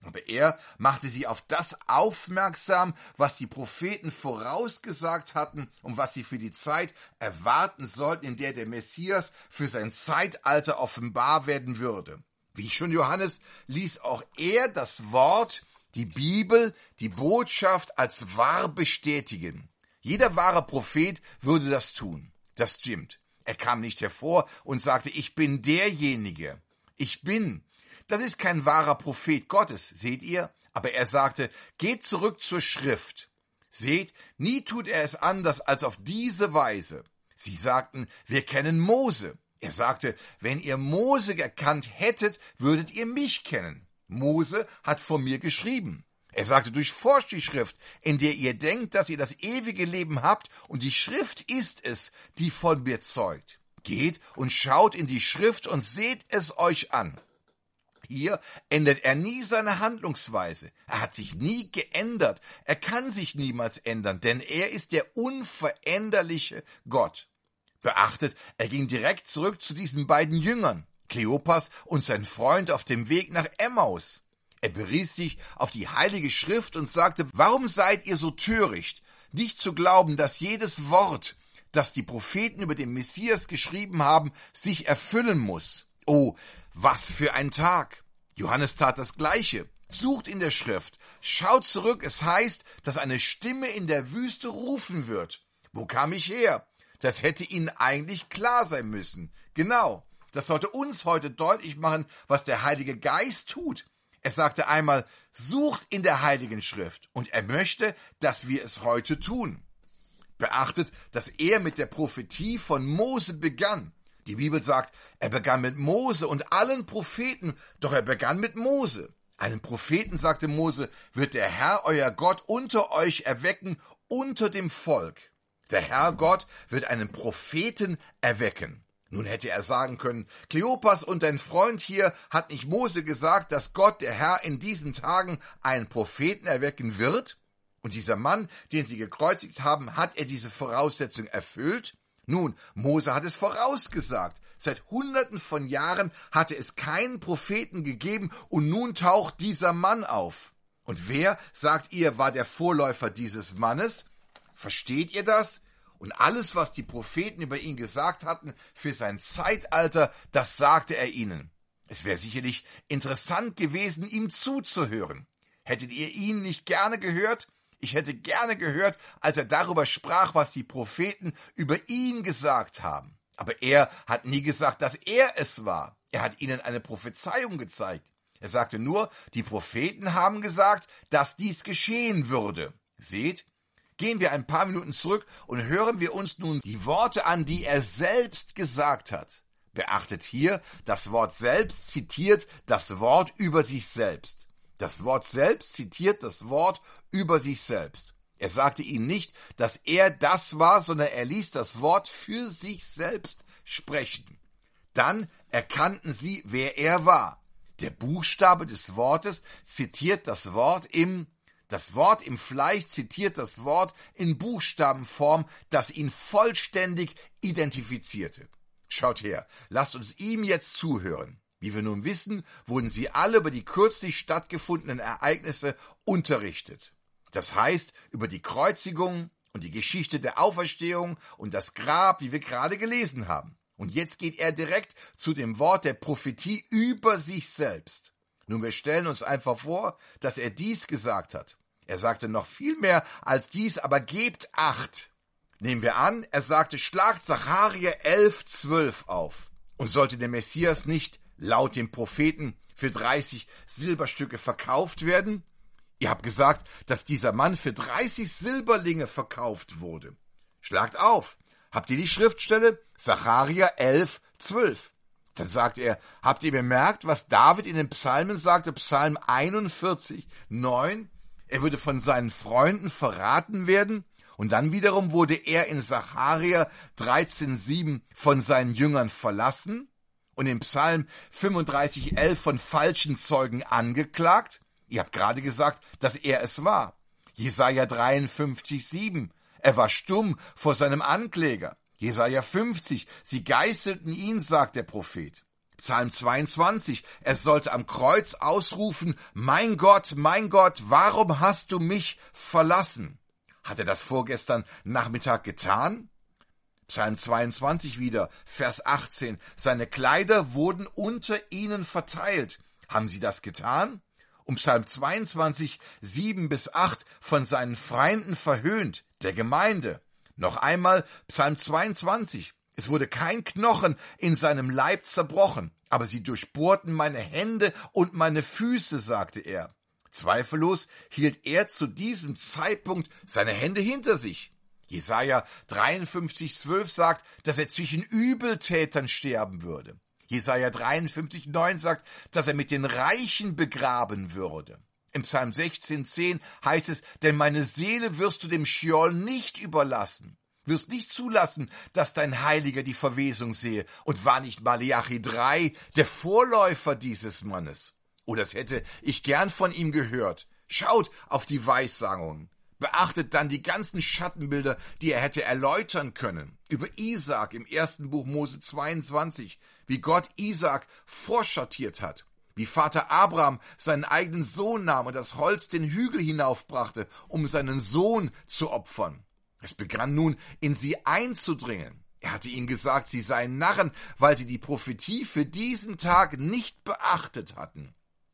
Aber er machte sie auf das aufmerksam, was die Propheten vorausgesagt hatten und was sie für die Zeit erwarten sollten, in der der Messias für sein Zeitalter offenbar werden würde. Wie schon Johannes ließ auch er das Wort, die Bibel, die Botschaft als wahr bestätigen. Jeder wahre Prophet würde das tun. Das stimmt. Er kam nicht hervor und sagte, ich bin derjenige. Ich bin. Das ist kein wahrer Prophet Gottes, seht ihr? Aber er sagte, geht zurück zur Schrift. Seht, nie tut er es anders als auf diese Weise. Sie sagten, wir kennen Mose. Er sagte, wenn ihr Mose gekannt hättet, würdet ihr mich kennen. Mose hat von mir geschrieben. Er sagte, durchforscht die Schrift, in der ihr denkt, dass ihr das ewige Leben habt, und die Schrift ist es, die von mir zeugt. Geht und schaut in die Schrift und seht es euch an. Hier ändert er nie seine Handlungsweise. Er hat sich nie geändert. Er kann sich niemals ändern, denn er ist der unveränderliche Gott. Beachtet, er ging direkt zurück zu diesen beiden Jüngern, Kleopas und sein Freund, auf dem Weg nach Emmaus. Er berief sich auf die Heilige Schrift und sagte, warum seid ihr so töricht, nicht zu glauben, dass jedes Wort, das die Propheten über den Messias geschrieben haben, sich erfüllen muss? Oh, was für ein Tag! Johannes tat das Gleiche. Sucht in der Schrift, schaut zurück, es heißt, dass eine Stimme in der Wüste rufen wird. Wo kam ich her? Das hätte Ihnen eigentlich klar sein müssen. Genau, das sollte uns heute deutlich machen, was der Heilige Geist tut. Er sagte einmal, sucht in der Heiligen Schrift, und er möchte, dass wir es heute tun. Beachtet, dass er mit der Prophetie von Mose begann. Die Bibel sagt, er begann mit Mose und allen Propheten, doch er begann mit Mose. Einen Propheten, sagte Mose, wird der Herr, euer Gott, unter euch erwecken, unter dem Volk. Der Herr Gott wird einen Propheten erwecken. Nun hätte er sagen können, Kleopas und dein Freund hier, hat nicht Mose gesagt, dass Gott, der Herr, in diesen Tagen einen Propheten erwecken wird? Und dieser Mann, den sie gekreuzigt haben, hat er diese Voraussetzung erfüllt? Nun, Mose hat es vorausgesagt. Seit Hunderten von Jahren hatte es keinen Propheten gegeben und nun taucht dieser Mann auf. Und wer, sagt ihr, war der Vorläufer dieses Mannes? Versteht ihr das? Und alles, was die Propheten über ihn gesagt hatten für sein Zeitalter, das sagte er ihnen. Es wäre sicherlich interessant gewesen, ihm zuzuhören. Hättet ihr ihn nicht gerne gehört? Ich hätte gerne gehört, als er darüber sprach, was die Propheten über ihn gesagt haben. Aber er hat nie gesagt, dass er es war. Er hat ihnen eine Prophezeiung gezeigt. Er sagte nur, die Propheten haben gesagt, dass dies geschehen würde. Seht, gehen wir ein paar Minuten zurück und hören wir uns nun die Worte an, die er selbst gesagt hat. Beachtet hier, das Wort selbst zitiert das Wort über sich selbst. Das Wort selbst zitiert das Wort über sich selbst. Er sagte ihnen nicht, dass er das war, sondern er ließ das Wort für sich selbst sprechen. Dann erkannten sie, wer er war. Der Buchstabe des Wortes zitiert das Wort im Fleisch zitiert das Wort in Buchstabenform, das ihn vollständig identifizierte. Schaut her, lasst uns ihm jetzt zuhören. Wie wir nun wissen, wurden sie alle über die kürzlich stattgefundenen Ereignisse unterrichtet. Das heißt, über die Kreuzigung und die Geschichte der Auferstehung und das Grab, wie wir gerade gelesen haben. Und jetzt geht er direkt zu dem Wort der Prophetie über sich selbst. Nun, wir stellen uns einfach vor, dass er dies gesagt hat. Er sagte noch viel mehr als dies, aber gebt Acht. Nehmen wir an, er sagte, schlagt Sacharja 11,12 auf. Und sollte der Messias nicht laut dem Propheten für 30 Silberstücke verkauft werden? Ihr habt gesagt, dass dieser Mann für 30 Silberlinge verkauft wurde. Schlagt auf. Habt ihr die Schriftstelle? Sacharja 11,12. Dann sagt er, habt ihr bemerkt, was David in den Psalmen sagte? Psalm 41,9. Er würde von seinen Freunden verraten werden. Und dann wiederum wurde er in Sacharja 13,7 von seinen Jüngern verlassen und in Psalm 35,11 von falschen Zeugen angeklagt. Ihr habt gerade gesagt, dass er es war. Jesaja 53,7. Er war stumm vor seinem Ankläger. Jesaja 50. Sie geißelten ihn, sagt der Prophet. Psalm 22, er sollte am Kreuz ausrufen, mein Gott, warum hast du mich verlassen? Hat er das vorgestern Nachmittag getan? Psalm 22 wieder, Vers 18, seine Kleider wurden unter ihnen verteilt. Haben sie das getan? Und Psalm 22, 7-8, von seinen Feinden verhöhnt, der Gemeinde. Noch einmal Psalm 22, es wurde kein Knochen in seinem Leib zerbrochen, aber sie durchbohrten meine Hände und meine Füße, sagte er. Zweifellos hielt er zu diesem Zeitpunkt seine Hände hinter sich. Jesaja 53,12 sagt, dass er zwischen Übeltätern sterben würde. Jesaja 53,9 sagt, dass er mit den Reichen begraben würde. Im Psalm 16,10 heißt es, denn meine Seele wirst du dem Scheol nicht überlassen. Wirst nicht zulassen, dass dein Heiliger die Verwesung sehe. Und war nicht Maleachi 3 der Vorläufer dieses Mannes? Oh, das hätte ich gern von ihm gehört. Schaut auf die Weissagungen. Beachtet dann die ganzen Schattenbilder, die er hätte erläutern können. Über Isaak im 1. Buch Mose 22, wie Gott Isaak vorschattiert hat. Wie Vater Abraham seinen eigenen Sohn nahm und das Holz den Hügel hinaufbrachte, um seinen Sohn zu opfern. Es begann nun, in sie einzudringen. Er hatte ihnen gesagt, sie seien Narren, weil sie die Prophetie für diesen Tag nicht beachtet hatten.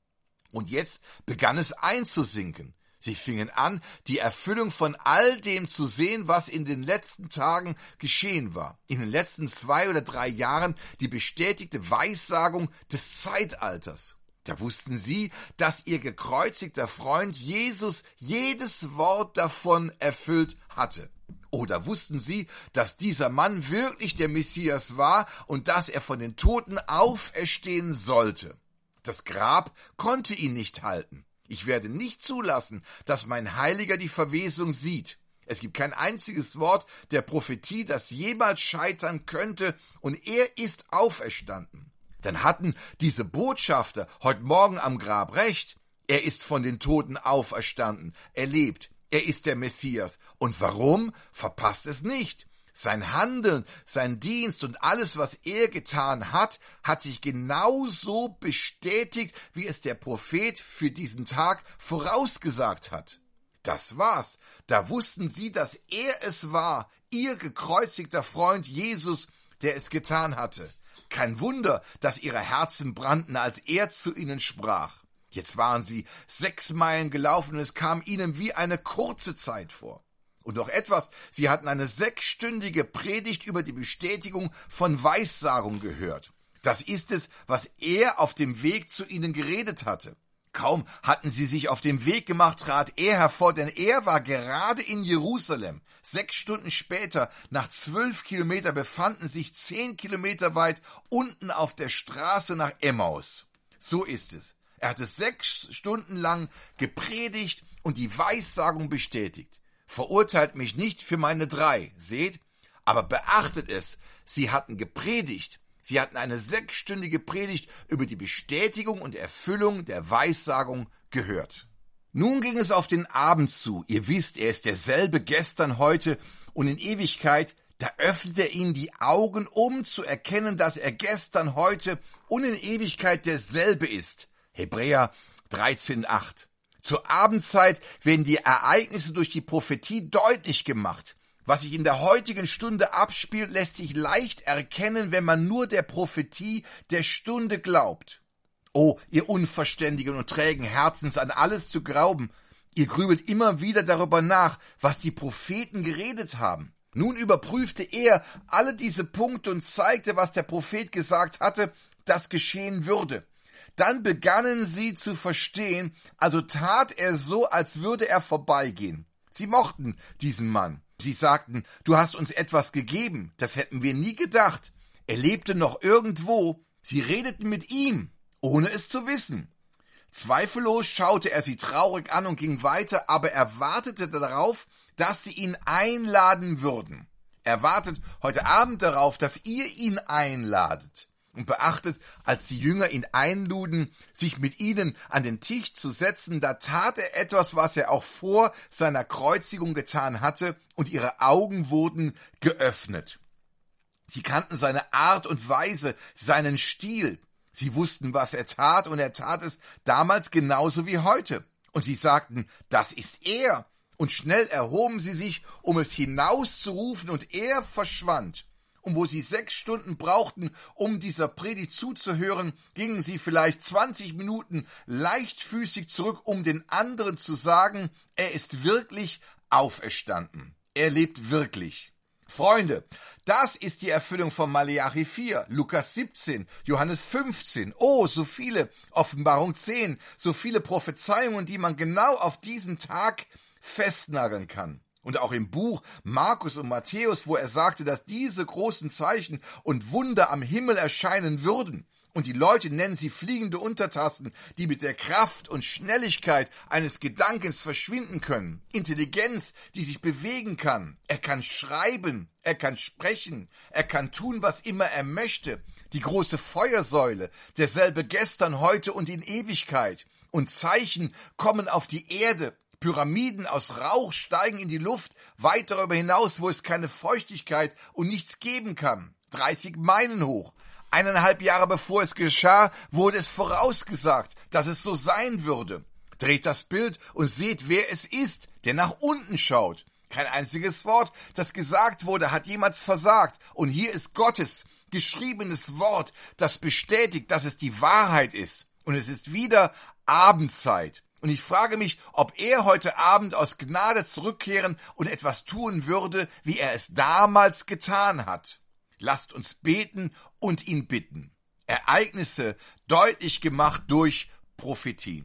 Und jetzt begann es einzusinken. Sie fingen an, die Erfüllung von all dem zu sehen, was in den letzten Tagen geschehen war. In den letzten 2 oder 3 Jahren die bestätigte Weissagung des Zeitalters. Da wussten sie, dass ihr gekreuzigter Freund Jesus jedes Wort davon erfüllt hatte. Oder wussten sie, dass dieser Mann wirklich der Messias war und dass er von den Toten auferstehen sollte. Das Grab konnte ihn nicht halten. Ich werde nicht zulassen, dass mein Heiliger die Verwesung sieht. Es gibt kein einziges Wort der Prophetie, das jemals scheitern könnte, und er ist auferstanden. Dann hatten diese Botschafter heute Morgen am Grab recht. Er ist von den Toten auferstanden. Er lebt. Er ist der Messias. Und warum? Verpasst es nicht. Sein Handeln, sein Dienst und alles, was er getan hat, hat sich genauso bestätigt, wie es der Prophet für diesen Tag vorausgesagt hat. Das war's. Da wussten sie, dass er es war, ihr gekreuzigter Freund Jesus, der es getan hatte. Kein Wunder, dass ihre Herzen brannten, als er zu ihnen sprach. Jetzt waren sie 6 Meilen gelaufen und es kam ihnen wie eine kurze Zeit vor. Und noch etwas, sie hatten eine 6-stündige Predigt über die Bestätigung von Weissagung gehört. Das ist es, was er auf dem Weg zu ihnen geredet hatte. Kaum hatten sie sich auf den Weg gemacht, trat er hervor, denn er war gerade in Jerusalem. 6 Stunden später, nach 12 Kilometer, befanden sich 10 Kilometer weit unten auf der Straße nach Emmaus. So ist es. Er hatte 6 Stunden lang gepredigt und die Weissagung bestätigt. Verurteilt mich nicht für meine 3, seht, aber beachtet es, sie hatten gepredigt. Sie hatten eine 6-stündige Predigt über die Bestätigung und Erfüllung der Weissagung gehört. Nun ging es auf den Abend zu. Ihr wisst, er ist derselbe gestern, heute und in Ewigkeit. Da öffnet er ihnen die Augen, um zu erkennen, dass er gestern, heute und in Ewigkeit derselbe ist. Hebräer 13,8. Zur Abendzeit werden die Ereignisse durch die Prophetie deutlich gemacht. Was sich in der heutigen Stunde abspielt, lässt sich leicht erkennen, wenn man nur der Prophetie der Stunde glaubt. Oh, ihr unverständigen und trägen Herzens, an alles zu glauben. Ihr grübelt immer wieder darüber nach, was die Propheten geredet haben. Nun überprüfte er alle diese Punkte und zeigte, was der Prophet gesagt hatte, das geschehen würde. Dann begannen sie zu verstehen, also tat er so, als würde er vorbeigehen. Sie mochten diesen Mann. Sie sagten, du hast uns etwas gegeben, das hätten wir nie gedacht. Er lebte noch irgendwo. Sie redeten mit ihm, ohne es zu wissen. Zweifellos schaute er sie traurig an und ging weiter, aber er wartete darauf, dass sie ihn einladen würden. Er wartet heute Abend darauf, dass ihr ihn einladet. Und beachtet, als die Jünger ihn einluden, sich mit ihnen an den Tisch zu setzen, da tat er etwas, was er auch vor seiner Kreuzigung getan hatte, und ihre Augen wurden geöffnet. Sie kannten seine Art und Weise, seinen Stil. Sie wussten, was er tat, und er tat es damals genauso wie heute. Und sie sagten, das ist er. Und schnell erhoben sie sich, um es hinauszurufen, und er verschwand. Und wo sie 6 Stunden brauchten, um dieser Predigt zuzuhören, gingen sie vielleicht 20 Minuten leichtfüßig zurück, um den anderen zu sagen, er ist wirklich auferstanden. Er lebt wirklich. Freunde, das ist die Erfüllung von Maleachi 4, Lukas 17, Johannes 15, so viele, Offenbarung 10, so viele Prophezeiungen, die man genau auf diesen Tag festnageln kann. Und auch im Buch Markus und Matthäus, wo er sagte, dass diese großen Zeichen und Wunder am Himmel erscheinen würden. Und die Leute nennen sie fliegende Untertassen, die mit der Kraft und Schnelligkeit eines Gedankens verschwinden können. Intelligenz, die sich bewegen kann. Er kann schreiben, er kann sprechen, er kann tun, was immer er möchte. Die große Feuersäule, derselbe gestern, heute und in Ewigkeit. Und Zeichen kommen auf die Erde. Pyramiden aus Rauch steigen in die Luft, weit darüber hinaus, wo es keine Feuchtigkeit und nichts geben kann. 30 Meilen hoch. 1,5 Jahre bevor es geschah, wurde es vorausgesagt, dass es so sein würde. Dreht das Bild und seht, wer es ist, der nach unten schaut. Kein einziges Wort, das gesagt wurde, hat jemals versagt. Und hier ist Gottes geschriebenes Wort, das bestätigt, dass es die Wahrheit ist. Und es ist wieder Abendzeit. Und ich frage mich, ob er heute Abend aus Gnade zurückkehren und etwas tun würde, wie er es damals getan hat. Lasst uns beten und ihn bitten. Ereignisse deutlich gemacht durch Prophetie.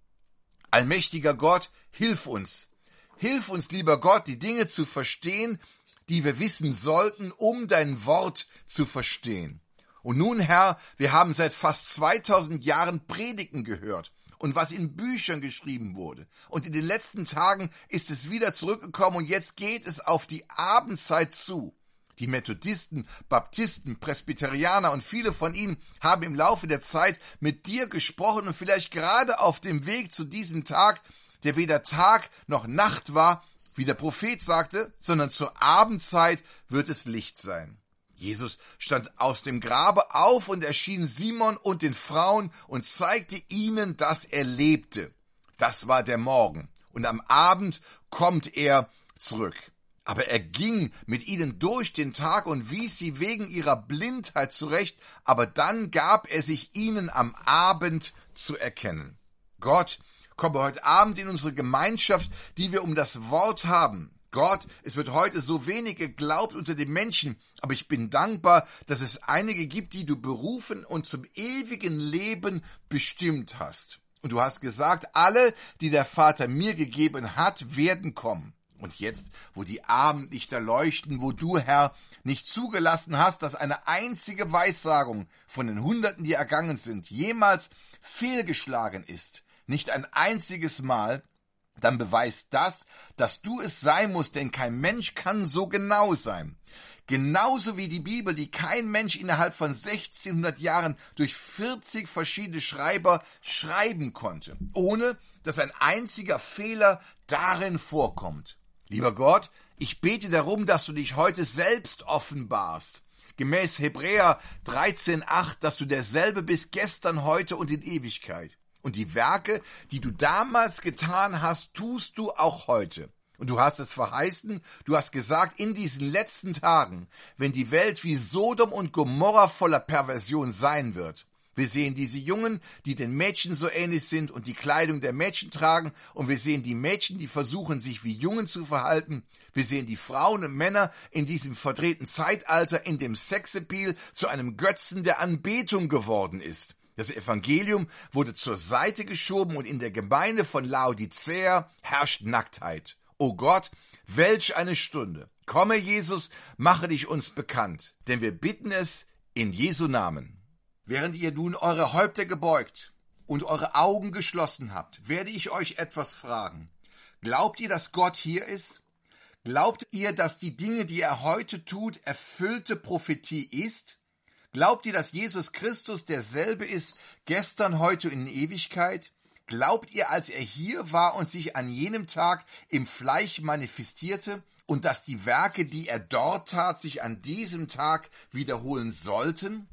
Allmächtiger Gott, hilf uns. Hilf uns, lieber Gott, die Dinge zu verstehen, die wir wissen sollten, um dein Wort zu verstehen. Und nun, Herr, wir haben seit fast 2000 Jahren Predigten gehört und was in Büchern geschrieben wurde. Und in den letzten Tagen ist es wieder zurückgekommen und jetzt geht es auf die Abendzeit zu. Die Methodisten, Baptisten, Presbyterianer und viele von ihnen haben im Laufe der Zeit mit dir gesprochen und vielleicht gerade auf dem Weg zu diesem Tag, der weder Tag noch Nacht war, wie der Prophet sagte, sondern zur Abendzeit wird es Licht sein. Jesus stand aus dem Grabe auf und erschien Simon und den Frauen und zeigte ihnen, dass er lebte. Das war der Morgen. Und am Abend kommt er zurück. Aber er ging mit ihnen durch den Tag und wies sie wegen ihrer Blindheit zurecht, aber dann gab er sich ihnen am Abend zu erkennen. Gott, komme heute Abend in unsere Gemeinschaft, die wir um das Wort haben. Gott, es wird heute so wenig geglaubt unter den Menschen, aber ich bin dankbar, dass es einige gibt, die du berufen und zum ewigen Leben bestimmt hast. Und du hast gesagt, alle, die der Vater mir gegeben hat, werden kommen. Und jetzt, wo die Abendlichter leuchten, wo du, Herr, nicht zugelassen hast, dass eine einzige Weissagung von den Hunderten, die ergangen sind, jemals fehlgeschlagen ist, nicht ein einziges Mal, dann beweist das, dass du es sein musst, denn kein Mensch kann so genau sein. Genauso wie die Bibel, die kein Mensch innerhalb von 1600 Jahren durch 40 verschiedene Schreiber schreiben konnte, ohne dass ein einziger Fehler darin vorkommt. Lieber Gott, ich bete darum, dass du dich heute selbst offenbarst. Gemäß Hebräer 13,8, dass du derselbe bist gestern, heute und in Ewigkeit. Und die Werke, die du damals getan hast, tust du auch heute. Und du hast es verheißen, du hast gesagt, in diesen letzten Tagen, wenn die Welt wie Sodom und Gomorra voller Perversion sein wird. Wir sehen diese Jungen, die den Mädchen so ähnlich sind und die Kleidung der Mädchen tragen. Und wir sehen die Mädchen, die versuchen, sich wie Jungen zu verhalten. Wir sehen die Frauen und Männer in diesem verdrehten Zeitalter, in dem Sexappeal zu einem Götzen der Anbetung geworden ist. Das Evangelium wurde zur Seite geschoben und in der Gemeinde von Laodicea herrscht Nacktheit. O Gott, welch eine Stunde! Komme, Jesus, mache dich uns bekannt, denn wir bitten es in Jesu Namen. Während ihr nun eure Häupter gebeugt und eure Augen geschlossen habt, werde ich euch etwas fragen. Glaubt ihr, dass Gott hier ist? Glaubt ihr, dass die Dinge, die er heute tut, erfüllte Prophetie ist? Glaubt ihr, dass Jesus Christus derselbe ist, gestern, heute und in Ewigkeit? Glaubt ihr, als er hier war und sich an jenem Tag im Fleisch manifestierte, und dass die Werke, die er dort tat, sich an diesem Tag wiederholen sollten?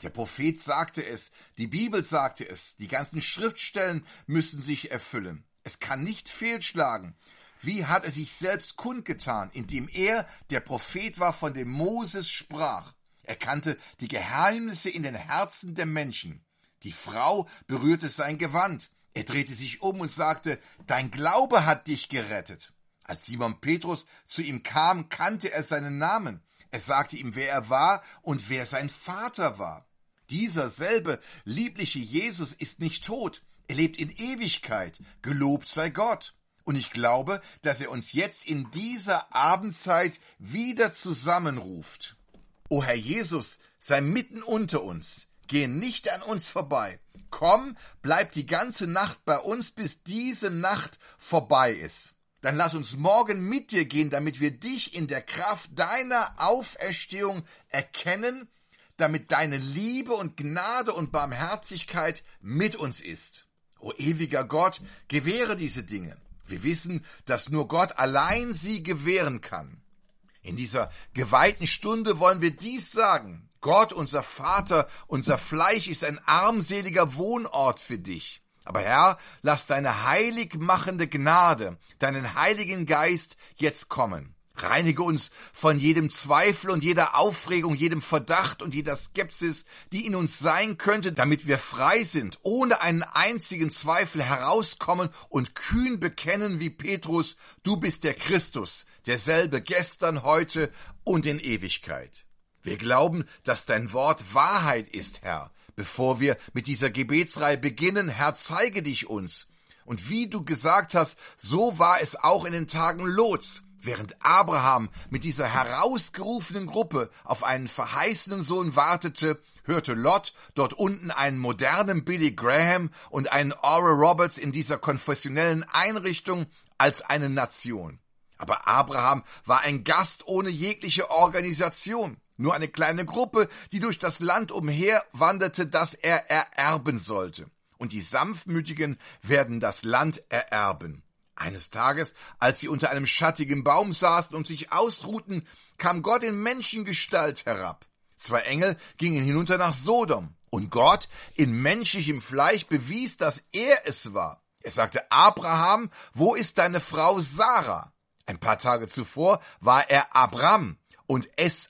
Der Prophet sagte es, die Bibel sagte es, die ganzen Schriftstellen müssen sich erfüllen. Es kann nicht fehlschlagen. Wie hat er sich selbst kundgetan, indem er, der Prophet war, von dem Moses sprach? Er kannte die Geheimnisse in den Herzen der Menschen. Die Frau berührte sein Gewand. Er drehte sich um und sagte, dein Glaube hat dich gerettet. Als Simon Petrus zu ihm kam, kannte er seinen Namen. Er sagte ihm, wer er war und wer sein Vater war. Dieser selbe liebliche Jesus ist nicht tot. Er lebt in Ewigkeit. Gelobt sei Gott. Und ich glaube, dass er uns jetzt in dieser Abendzeit wieder zusammenruft. O Herr Jesus, sei mitten unter uns. Gehe nicht an uns vorbei. Komm, bleib die ganze Nacht bei uns, bis diese Nacht vorbei ist. Dann lass uns morgen mit dir gehen, damit wir dich in der Kraft deiner Auferstehung erkennen, damit deine Liebe und Gnade und Barmherzigkeit mit uns ist. O ewiger Gott, gewähre diese Dinge. Wir wissen, dass nur Gott allein sie gewähren kann. In dieser geweihten Stunde wollen wir dies sagen. Gott, unser Vater, unser Fleisch ist ein armseliger Wohnort für dich. Aber Herr, lass deine heilig machende Gnade, deinen Heiligen Geist jetzt kommen. Reinige uns von jedem Zweifel und jeder Aufregung, jedem Verdacht und jeder Skepsis, die in uns sein könnte, damit wir frei sind, ohne einen einzigen Zweifel herauskommen und kühn bekennen wie Petrus, du bist der Christus, derselbe gestern, heute und in Ewigkeit. Wir glauben, dass dein Wort Wahrheit ist, Herr. Bevor wir mit dieser Gebetsreihe beginnen, Herr, zeige dich uns. Und wie du gesagt hast, so war es auch in den Tagen Lots. Während Abraham mit dieser herausgerufenen Gruppe auf einen verheißenen Sohn wartete, hörte Lot dort unten einen modernen Billy Graham und einen Oral Roberts in dieser konfessionellen Einrichtung als eine Nation. Aber Abraham war ein Gast ohne jegliche Organisation, nur eine kleine Gruppe, die durch das Land umherwanderte, das er ererben sollte. Und die Sanftmütigen werden das Land ererben. Eines Tages, als sie unter einem schattigen Baum saßen und sich ausruhten, kam Gott in Menschengestalt herab. 2 Engel gingen hinunter nach Sodom, und Gott in menschlichem Fleisch bewies, dass er es war. Er sagte, Abraham, wo ist deine Frau Sarah? Ein paar Tage zuvor war er Abram und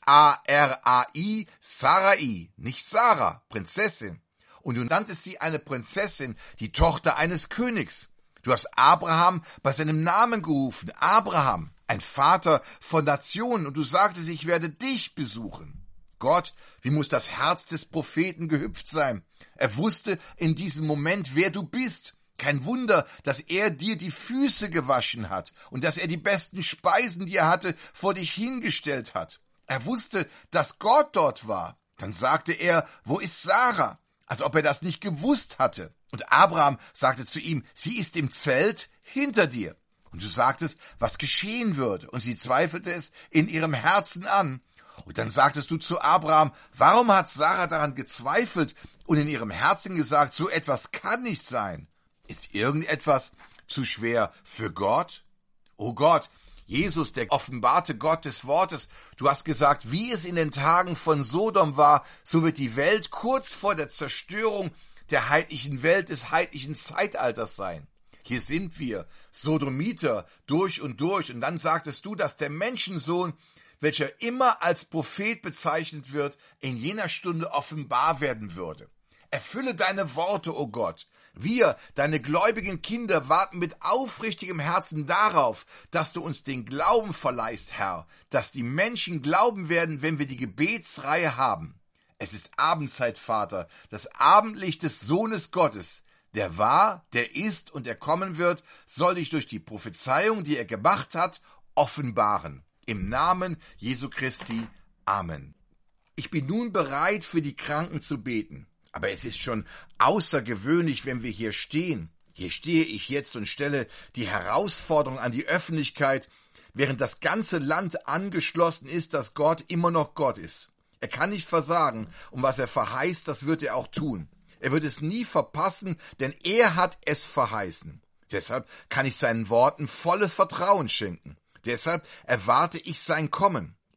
S-A-R-A-I, Sarai, nicht Sarah, Prinzessin. Und du nanntest sie eine Prinzessin, die Tochter eines Königs. Du hast Abraham bei seinem Namen gerufen, Abraham, ein Vater von Nationen, und du sagtest, ich werde dich besuchen. Gott, wie muss das Herz des Propheten gehüpft sein? Er wusste in diesem Moment, wer du bist. Kein Wunder, dass er dir die Füße gewaschen hat und dass er die besten Speisen, die er hatte, vor dich hingestellt hat. Er wusste, dass Gott dort war. Dann sagte er, wo ist Sarah? Als ob er das nicht gewusst hatte. Und Abraham sagte zu ihm, sie ist im Zelt hinter dir. Und du sagtest, was geschehen würde. Und sie zweifelte es in ihrem Herzen an. Und dann sagtest du zu Abraham, warum hat Sarah daran gezweifelt und in ihrem Herzen gesagt, so etwas kann nicht sein? Ist irgendetwas zu schwer für Gott? O Gott, Jesus, der offenbarte Gott des Wortes, du hast gesagt, wie es in den Tagen von Sodom war, so wird die Welt kurz vor der Zerstörung der heidnischen Welt des heidnischen Zeitalters sein. Hier sind wir, Sodomiter, durch. Und dann sagtest du, dass der Menschensohn, welcher immer als Prophet bezeichnet wird, in jener Stunde offenbar werden würde. Erfülle deine Worte, o Gott. Wir, deine gläubigen Kinder, warten mit aufrichtigem Herzen darauf, dass du uns den Glauben verleihst, Herr, dass die Menschen glauben werden, wenn wir die Gebetsreihe haben. Es ist Abendzeit, Vater, das Abendlicht des Sohnes Gottes, der war, der ist und der kommen wird, soll dich durch die Prophezeiung, die er gemacht hat, offenbaren. Im Namen Jesu Christi. Amen. Ich bin nun bereit, für die Kranken zu beten. Aber es ist schon außergewöhnlich, wenn wir hier stehen. Hier stehe ich jetzt und stelle die Herausforderung an die Öffentlichkeit, während das ganze Land angeschlossen ist, dass Gott immer noch Gott ist. Er kann nicht versagen, und was er verheißt, das wird er auch tun. Er wird es nie verpassen, denn er hat es verheißen. Deshalb kann ich seinen Worten volles Vertrauen schenken. Deshalb erwarte ich sein Kommen.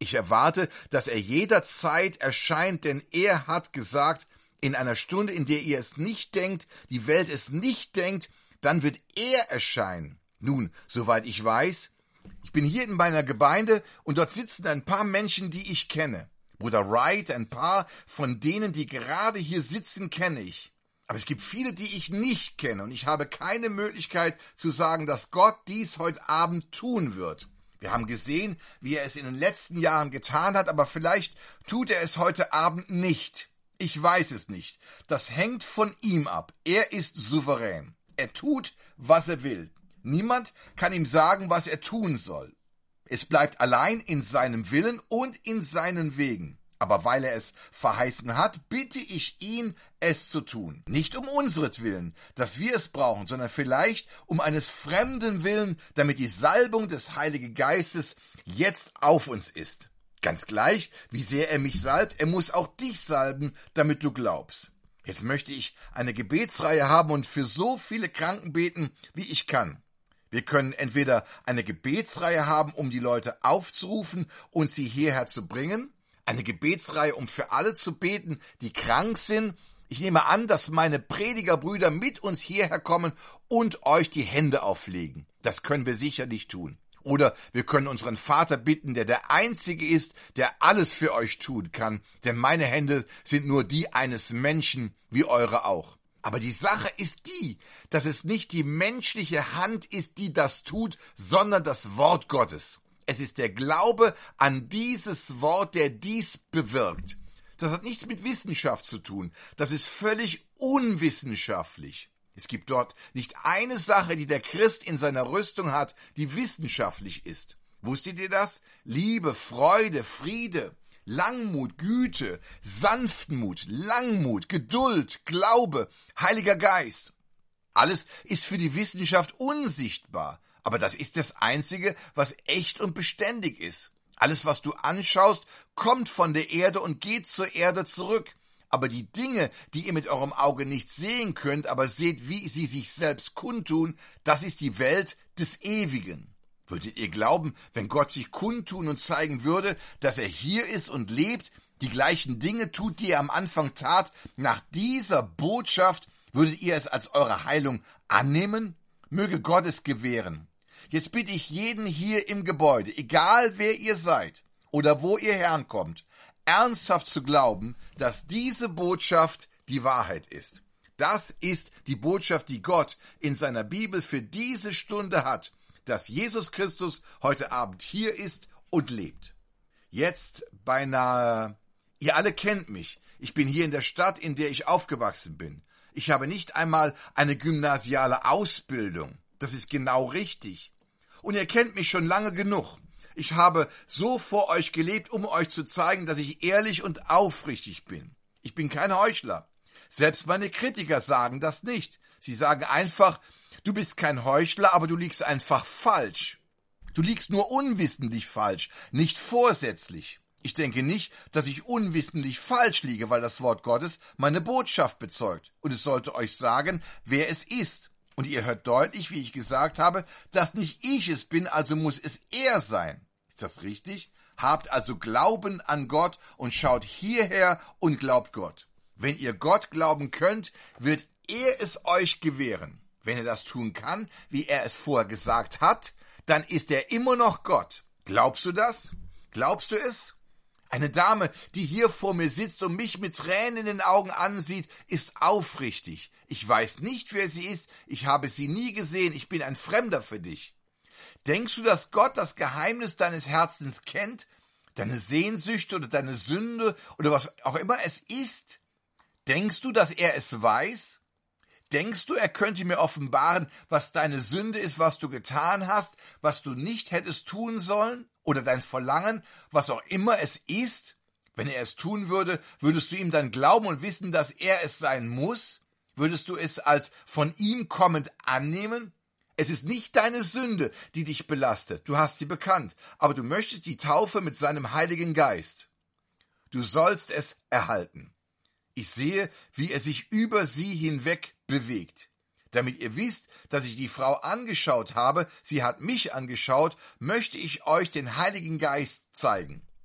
Ich erwarte, dass er jederzeit erscheint, denn er hat gesagt, in einer Stunde, in der ihr es nicht denkt, die Welt es nicht denkt, dann wird er erscheinen. Nun, soweit ich weiß, ich bin hier in meiner Gemeinde und dort sitzen ein paar Menschen, die ich kenne. Bruder Wright, ein paar von denen, die gerade hier sitzen, kenne ich. Aber es gibt viele, die ich nicht kenne und ich habe keine Möglichkeit zu sagen, dass Gott dies heute Abend tun wird. Wir haben gesehen, wie er es in den letzten Jahren getan hat, aber vielleicht tut er es heute Abend nicht. Ich weiß es nicht. Das hängt von ihm ab. Er ist souverän. Er tut, was er will. Niemand kann ihm sagen, was er tun soll. Es bleibt allein in seinem Willen und in seinen Wegen. Aber weil er es verheißen hat, bitte ich ihn, es zu tun. Nicht um unseretwillen, dass wir es brauchen, sondern vielleicht um eines Fremden willen, damit die Salbung des Heiligen Geistes jetzt auf uns ist. Ganz gleich, wie sehr er mich salbt, er muss auch dich salben, damit du glaubst. Jetzt möchte ich eine Gebetsreihe haben und für so viele Kranken beten, wie ich kann. Wir können entweder eine Gebetsreihe haben, um die Leute aufzurufen und sie hierher zu bringen, eine Gebetsreihe, um für alle zu beten, die krank sind. Ich nehme an, dass meine Predigerbrüder mit uns hierher kommen und euch die Hände auflegen. Das können wir sicherlich tun. Oder wir können unseren Vater bitten, der der Einzige ist, der alles für euch tun kann, denn meine Hände sind nur die eines Menschen, wie eure auch. Aber die Sache ist die, dass es nicht die menschliche Hand ist, die das tut, sondern das Wort Gottes. Es ist der Glaube an dieses Wort, der dies bewirkt. Das hat nichts mit Wissenschaft zu tun. Das ist völlig unwissenschaftlich. Es gibt dort nicht eine Sache, die der Christ in seiner Rüstung hat, die wissenschaftlich ist. Wusstet ihr das? Liebe, Freude, Friede, Langmut, Güte, Sanftmut, Langmut, Geduld, Glaube, Heiliger Geist. Alles ist für die Wissenschaft unsichtbar. Aber das ist das Einzige, was echt und beständig ist. Alles, was du anschaust, kommt von der Erde und geht zur Erde zurück. Aber die Dinge, die ihr mit eurem Auge nicht sehen könnt, aber seht, wie sie sich selbst kundtun, das ist die Welt des Ewigen. Würdet ihr glauben, wenn Gott sich kundtun und zeigen würde, dass er hier ist und lebt, die gleichen Dinge tut, die er am Anfang tat, nach dieser Botschaft, würdet ihr es als eure Heilung annehmen? Möge Gott es gewähren. Jetzt bitte ich jeden hier im Gebäude, egal wer ihr seid oder wo ihr herkommt, ernsthaft zu glauben, dass diese Botschaft die Wahrheit ist. Das ist die Botschaft, die Gott in seiner Bibel für diese Stunde hat, dass Jesus Christus heute Abend hier ist und lebt. Jetzt beinahe, ihr alle kennt mich. Ich bin hier in der Stadt, in der ich aufgewachsen bin. Ich habe nicht einmal eine gymnasiale Ausbildung. Das ist genau richtig. Und ihr kennt mich schon lange genug. Ich habe so vor euch gelebt, um euch zu zeigen, dass ich ehrlich und aufrichtig bin. Ich bin kein Heuchler. Selbst meine Kritiker sagen das nicht. Sie sagen einfach, du bist kein Heuchler, aber du liegst einfach falsch. Du liegst nur unwissentlich falsch, nicht vorsätzlich. Ich denke nicht, dass ich unwissentlich falsch liege, weil das Wort Gottes meine Botschaft bezeugt. Und es sollte euch sagen, wer es ist. Und ihr hört deutlich, wie ich gesagt habe, dass nicht ich es bin, also muss es er sein. Ist das richtig? Habt also Glauben an Gott und schaut hierher und glaubt Gott. Wenn ihr Gott glauben könnt, wird er es euch gewähren. Wenn er das tun kann, wie er es vorher gesagt hat, dann ist er immer noch Gott. Glaubst du das? Glaubst du es? Eine Dame, die hier vor mir sitzt und mich mit Tränen in den Augen ansieht, ist aufrichtig. Ich weiß nicht, wer sie ist, ich habe sie nie gesehen, ich bin ein Fremder für dich. Denkst du, dass Gott das Geheimnis deines Herzens kennt? Deine Sehnsüchte oder deine Sünde oder was auch immer es ist? Denkst du, dass er es weiß? Denkst du, er könnte mir offenbaren, was deine Sünde ist, was du getan hast, was du nicht hättest tun sollen? Oder dein Verlangen, was auch immer es ist? Wenn er es tun würde, würdest du ihm dann glauben und wissen, dass er es sein muss? Würdest du es als von ihm kommend annehmen? Es ist nicht deine Sünde, die dich belastet. Du hast sie bekannt. Aber du möchtest die Taufe mit seinem Heiligen Geist. Du sollst es erhalten. Ich sehe, wie er sich über sie hinweg bewegt. Damit ihr wisst, dass ich die Frau angeschaut habe, sie hat mich angeschaut, möchte ich euch den Heiligen Geist zeigen.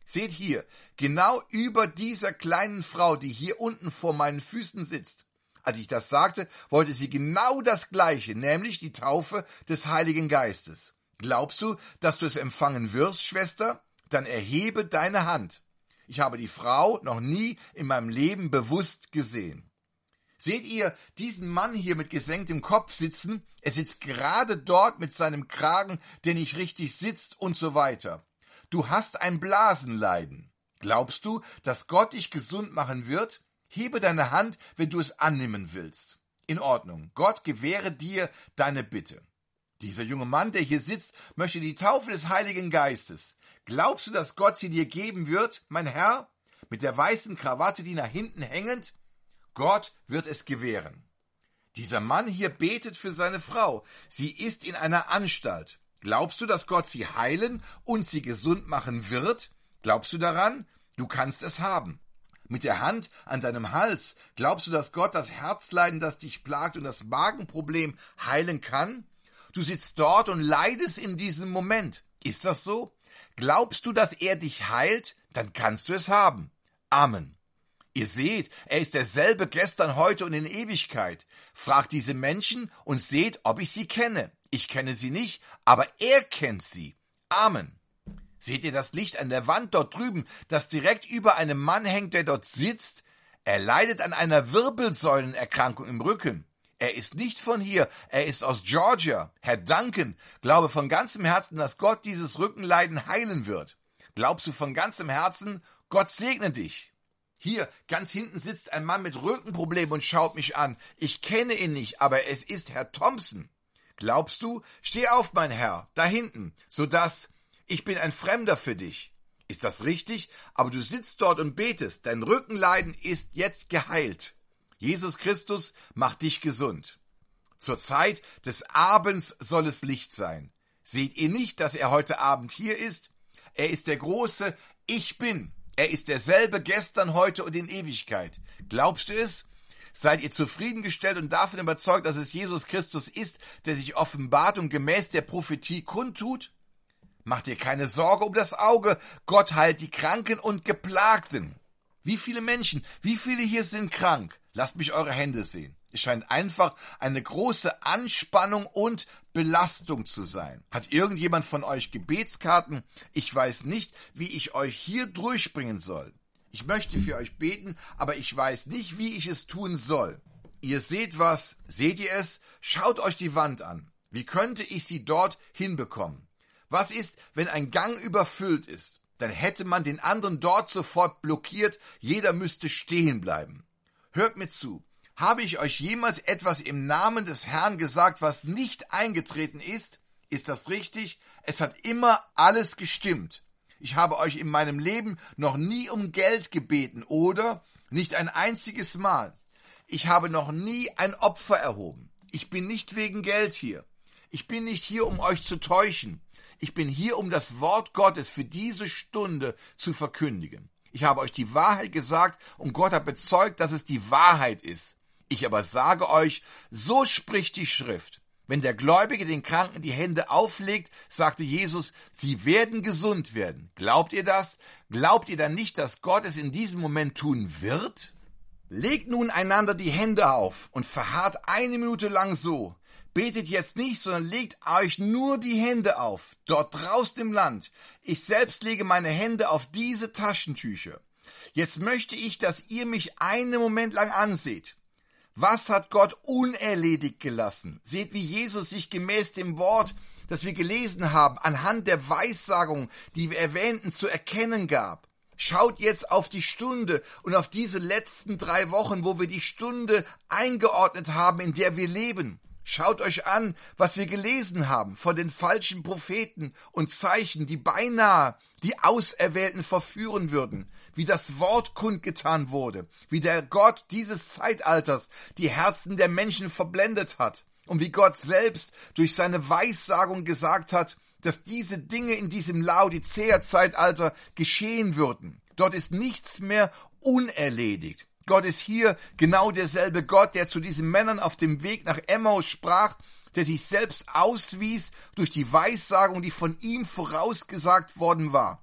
Seht hier, genau über dieser kleinen Frau, die hier unten vor meinen Füßen sitzt. Als ich das sagte, wollte sie genau das Gleiche, nämlich die Taufe des Heiligen Geistes. Glaubst du, dass du es empfangen wirst, Schwester? Dann erhebe deine Hand. Ich habe die Frau noch nie in meinem Leben bewusst gesehen. Seht ihr diesen Mann hier mit gesenktem Kopf sitzen? Er sitzt gerade dort mit seinem Kragen, der nicht richtig sitzt und so weiter. Du hast ein Blasenleiden. Glaubst du, dass Gott dich gesund machen wird? Hebe deine Hand, wenn du es annehmen willst. In Ordnung. Gott gewähre dir deine Bitte. Dieser junge Mann, der hier sitzt, möchte die Taufe des Heiligen Geistes. Glaubst du, dass Gott sie dir geben wird, mein Herr? Mit der weißen Krawatte, die nach hinten hängend? Gott wird es gewähren. Dieser Mann hier betet für seine Frau. Sie ist in einer Anstalt. Glaubst du, dass Gott sie heilen und sie gesund machen wird? Glaubst du daran? Du kannst es haben. Mit der Hand an deinem Hals, glaubst du, dass Gott das Herzleiden, das dich plagt, und das Magenproblem heilen kann? Du sitzt dort und leidest in diesem Moment. Ist das so? Glaubst du, dass er dich heilt? Dann kannst du es haben. Amen. Ihr seht, er ist derselbe gestern, heute und in Ewigkeit. Fragt diese Menschen und seht, ob ich sie kenne. Ich kenne sie nicht, aber er kennt sie. Amen. Seht ihr das Licht an der Wand dort drüben, das direkt über einem Mann hängt, der dort sitzt? Er leidet an einer Wirbelsäulenerkrankung im Rücken. Er ist nicht von hier, er ist aus Georgia. Herr Duncan, glaube von ganzem Herzen, dass Gott dieses Rückenleiden heilen wird. Glaubst du von ganzem Herzen, Gott segne dich. Hier, ganz hinten sitzt ein Mann mit Rückenproblemen und schaut mich an. Ich kenne ihn nicht, aber es ist Herr Thompson. Glaubst du? Steh auf, mein Herr, da hinten, sodass ich bin ein Fremder für dich. Ist das richtig? Aber du sitzt dort und betest. Dein Rückenleiden ist jetzt geheilt. Jesus Christus macht dich gesund. Zur Zeit des Abends soll es Licht sein. Seht ihr nicht, dass er heute Abend hier ist? Er ist der große Ich Bin. Er ist derselbe gestern, heute und in Ewigkeit. Glaubst du es? Seid ihr zufriedengestellt und davon überzeugt, dass es Jesus Christus ist, der sich offenbart und gemäß der Prophetie kundtut? Macht dir keine Sorge um das Auge. Gott heilt die Kranken und Geplagten. Wie viele Menschen, wie viele hier sind krank? Lasst mich eure Hände sehen. Es scheint einfach eine große Anspannung und Belastung zu sein. Hat irgendjemand von euch Gebetskarten? Ich weiß nicht, wie ich euch hier durchbringen soll. Ich möchte für euch beten, aber ich weiß nicht, wie ich es tun soll. Ihr seht was, seht ihr es? Schaut euch die Wand an. Wie könnte ich sie dort hinbekommen? Was ist, wenn ein Gang überfüllt ist? Dann hätte man den anderen dort sofort blockiert, jeder müsste stehen bleiben. Hört mir zu. Habe ich euch jemals etwas im Namen des Herrn gesagt, was nicht eingetreten ist? Ist das richtig? Es hat immer alles gestimmt. Ich habe euch in meinem Leben noch nie um Geld gebeten, oder? Nicht ein einziges Mal. Ich habe noch nie ein Opfer erhoben. Ich bin nicht wegen Geld hier. Ich bin nicht hier, um euch zu täuschen. Ich bin hier, um das Wort Gottes für diese Stunde zu verkündigen. Ich habe euch die Wahrheit gesagt und Gott hat bezeugt, dass es die Wahrheit ist. Ich aber sage euch, so spricht die Schrift. Wenn der Gläubige den Kranken die Hände auflegt, sagte Jesus, sie werden gesund werden. Glaubt ihr das? Glaubt ihr dann nicht, dass Gott es in diesem Moment tun wird? Legt nun einander die Hände auf und verharrt 1 Minute lang so. Betet jetzt nicht, sondern legt euch nur die Hände auf, dort draußen im Land. Ich selbst lege meine Hände auf diese Taschentücher. Jetzt möchte ich, dass ihr mich einen Moment lang anseht. Was hat Gott unerledigt gelassen? Seht, wie Jesus sich gemäß dem Wort, das wir gelesen haben, anhand der Weissagung, die wir erwähnten, zu erkennen gab. Schaut jetzt auf die Stunde und auf diese letzten 3 Wochen, wo wir die Stunde eingeordnet haben, in der wir leben. Schaut euch an, was wir gelesen haben von den falschen Propheten und Zeichen, die beinahe die Auserwählten verführen würden, wie das Wort kundgetan wurde, wie der Gott dieses Zeitalters die Herzen der Menschen verblendet hat und wie Gott selbst durch seine Weissagung gesagt hat, dass diese Dinge in diesem Laodicea-Zeitalter geschehen würden. Dort ist nichts mehr unerledigt. Gott ist hier genau derselbe Gott, der zu diesen Männern auf dem Weg nach Emmaus sprach, der sich selbst auswies durch die Weissagung, die von ihm vorausgesagt worden war.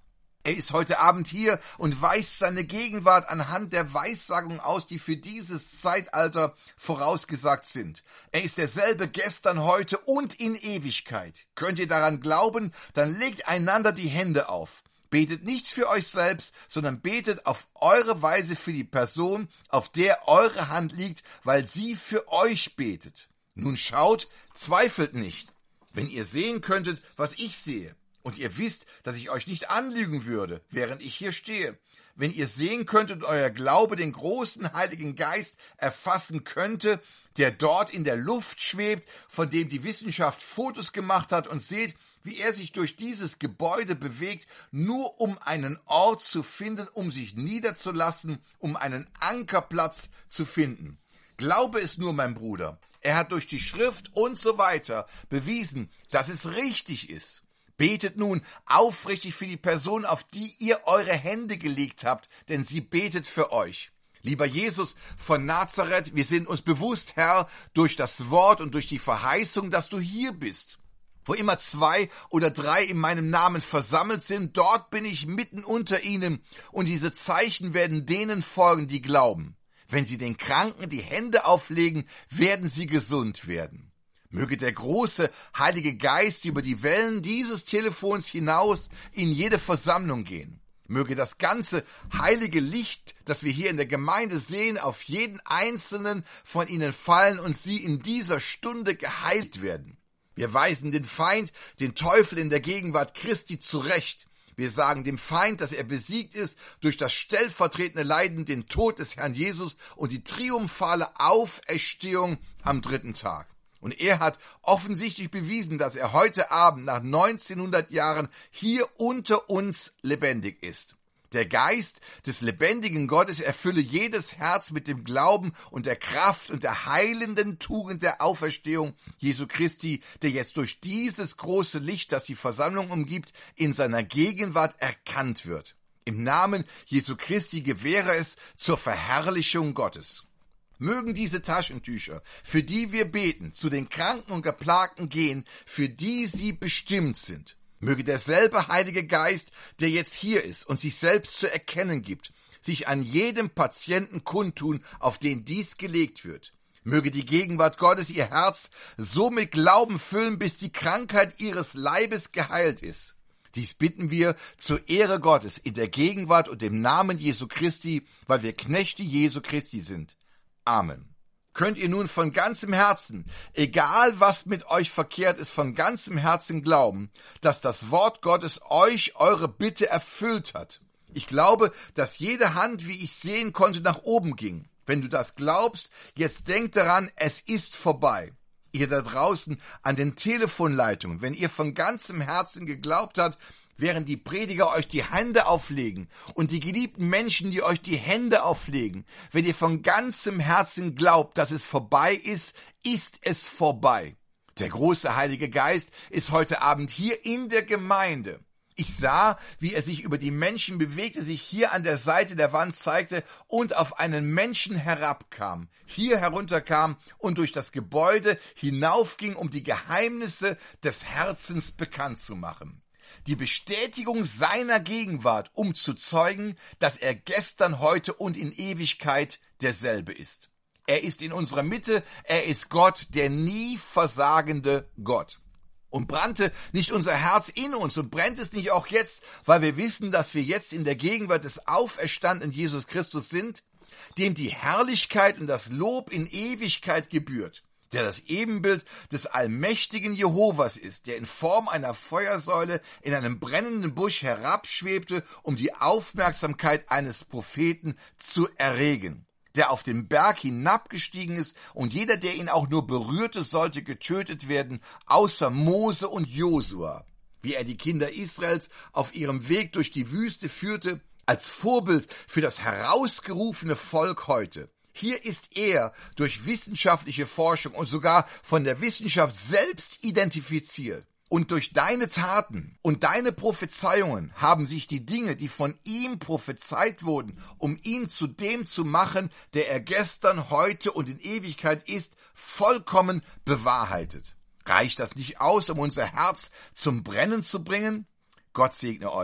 Er ist heute Abend hier und weist seine Gegenwart anhand der Weissagungen aus, die für dieses Zeitalter vorausgesagt sind. Er ist derselbe gestern, heute und in Ewigkeit. Könnt ihr daran glauben, dann legt einander die Hände auf. Betet nicht für euch selbst, sondern betet auf eure Weise für die Person, auf der eure Hand liegt, weil sie für euch betet. Nun schaut, zweifelt nicht. Wenn ihr sehen könntet, was ich sehe, und ihr wisst, dass ich euch nicht anlügen würde, während ich hier stehe. Wenn ihr sehen könntet, euer Glaube den großen Heiligen Geist erfassen könnte, der dort in der Luft schwebt, von dem die Wissenschaft Fotos gemacht hat, und seht, wie er sich durch dieses Gebäude bewegt, nur um einen Ort zu finden, um sich niederzulassen, um einen Ankerplatz zu finden. Glaube es nur, mein Bruder. Er hat durch die Schrift und so weiter bewiesen, dass es richtig ist. Betet nun aufrichtig für die Person, auf die ihr eure Hände gelegt habt, denn sie betet für euch. Lieber Jesus von Nazareth, wir sind uns bewusst, Herr, durch das Wort und durch die Verheißung, dass du hier bist. Wo immer 2 oder 3 in meinem Namen versammelt sind, dort bin ich mitten unter ihnen, und diese Zeichen werden denen folgen, die glauben. Wenn sie den Kranken die Hände auflegen, werden sie gesund werden. Möge der große Heilige Geist über die Wellen dieses Telefons hinaus in jede Versammlung gehen. Möge das ganze heilige Licht, das wir hier in der Gemeinde sehen, auf jeden einzelnen von ihnen fallen und sie in dieser Stunde geheilt werden. Wir weisen den Feind, den Teufel in der Gegenwart Christi zurecht. Wir sagen dem Feind, dass er besiegt ist durch das stellvertretende Leiden, den Tod des Herrn Jesus und die triumphale Auferstehung am 3. Tag. Und er hat offensichtlich bewiesen, dass er heute Abend nach 1900 Jahren hier unter uns lebendig ist. Der Geist des lebendigen Gottes erfülle jedes Herz mit dem Glauben und der Kraft und der heilenden Tugend der Auferstehung Jesu Christi, der jetzt durch dieses große Licht, das die Versammlung umgibt, in seiner Gegenwart erkannt wird. Im Namen Jesu Christi gewähre es zur Verherrlichung Gottes. Mögen diese Taschentücher, für die wir beten, zu den Kranken und Geplagten gehen, für die sie bestimmt sind. Möge derselbe Heilige Geist, der jetzt hier ist und sich selbst zu erkennen gibt, sich an jedem Patienten kundtun, auf den dies gelegt wird. Möge die Gegenwart Gottes ihr Herz so mit Glauben füllen, bis die Krankheit ihres Leibes geheilt ist. Dies bitten wir zur Ehre Gottes in der Gegenwart und im Namen Jesu Christi, weil wir Knechte Jesu Christi sind. Amen. Könnt ihr nun von ganzem Herzen, egal was mit euch verkehrt ist, von ganzem Herzen glauben, dass das Wort Gottes euch eure Bitte erfüllt hat? Ich glaube, dass jede Hand, wie ich sehen konnte, nach oben ging. Wenn du das glaubst, jetzt denkt daran, es ist vorbei. Ihr da draußen an den Telefonleitungen, wenn ihr von ganzem Herzen geglaubt habt, während die Prediger euch die Hände auflegen und die geliebten Menschen, die euch die Hände auflegen, wenn ihr von ganzem Herzen glaubt, dass es vorbei ist, ist es vorbei. Der große Heilige Geist ist heute Abend hier in der Gemeinde. Ich sah, wie er sich über die Menschen bewegte, sich hier an der Seite der Wand zeigte und auf einen Menschen herabkam, hier herunterkam und durch das Gebäude hinaufging, um die Geheimnisse des Herzens bekannt zu machen. Die Bestätigung seiner Gegenwart, um zu zeugen, dass er gestern, heute und in Ewigkeit derselbe ist. Er ist in unserer Mitte, er ist Gott, der nie versagende Gott. Und brannte nicht unser Herz in uns und brennt es nicht auch jetzt, weil wir wissen, dass wir jetzt in der Gegenwart des auferstandenen Jesus Christus sind, dem die Herrlichkeit und das Lob in Ewigkeit gebührt, der das Ebenbild des allmächtigen Jehovas ist, der in Form einer Feuersäule in einem brennenden Busch herabschwebte, um die Aufmerksamkeit eines Propheten zu erregen, der auf den Berg hinabgestiegen ist, und jeder, der ihn auch nur berührte, sollte getötet werden, außer Mose und Josua, wie er die Kinder Israels auf ihrem Weg durch die Wüste führte, als Vorbild für das herausgerufene Volk heute. Hier ist er durch wissenschaftliche Forschung und sogar von der Wissenschaft selbst identifiziert. Und durch deine Taten und deine Prophezeiungen haben sich die Dinge, die von ihm prophezeit wurden, um ihn zu dem zu machen, der er gestern, heute und in Ewigkeit ist, vollkommen bewahrheitet. Reicht das nicht aus, um unser Herz zum Brennen zu bringen? Gott segne euch.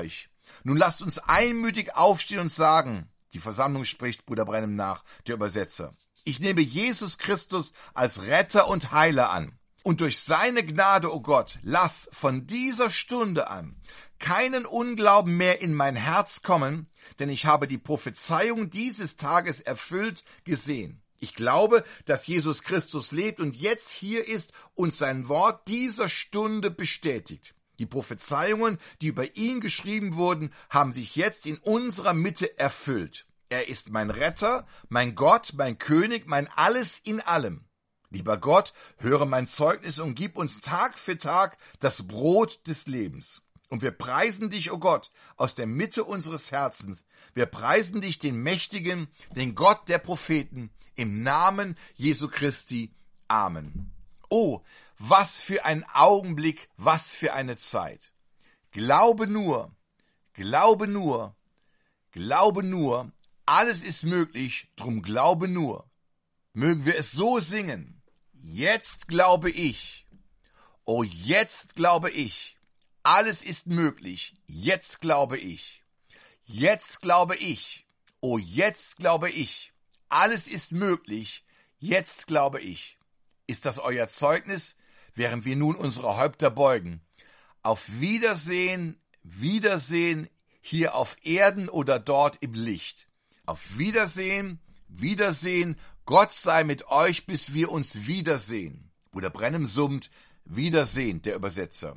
Nun lasst uns einmütig aufstehen und sagen, die Versammlung spricht Bruder Branham nach, der Übersetzer: Ich nehme Jesus Christus als Retter und Heiler an. Und durch seine Gnade, o Gott, lass von dieser Stunde an keinen Unglauben mehr in mein Herz kommen, denn ich habe die Prophezeiung dieses Tages erfüllt gesehen. Ich glaube, dass Jesus Christus lebt und jetzt hier ist und sein Wort dieser Stunde bestätigt. Die Prophezeiungen, die über ihn geschrieben wurden, haben sich jetzt in unserer Mitte erfüllt. Er ist mein Retter, mein Gott, mein König, mein Alles in allem. Lieber Gott, höre mein Zeugnis und gib uns Tag für Tag das Brot des Lebens. Und wir preisen dich, o Gott, aus der Mitte unseres Herzens. Wir preisen dich, den Mächtigen, den Gott der Propheten, im Namen Jesu Christi. Amen. Oh, was für ein Augenblick, was für eine Zeit. Glaube nur, glaube nur, glaube nur, alles ist möglich, drum glaube nur. Mögen wir es so singen. Jetzt glaube ich, oh jetzt glaube ich, alles ist möglich, jetzt glaube ich. Jetzt glaube ich, oh jetzt glaube ich, alles ist möglich, jetzt glaube ich. Ist das euer Zeugnis, während wir nun unsere Häupter beugen? Auf Wiedersehen, Wiedersehen, hier auf Erden oder dort im Licht. Auf Wiedersehen, Wiedersehen, Gott sei mit euch, bis wir uns wiedersehen. Bruder Branham summt: Wiedersehen, der Übersetzer.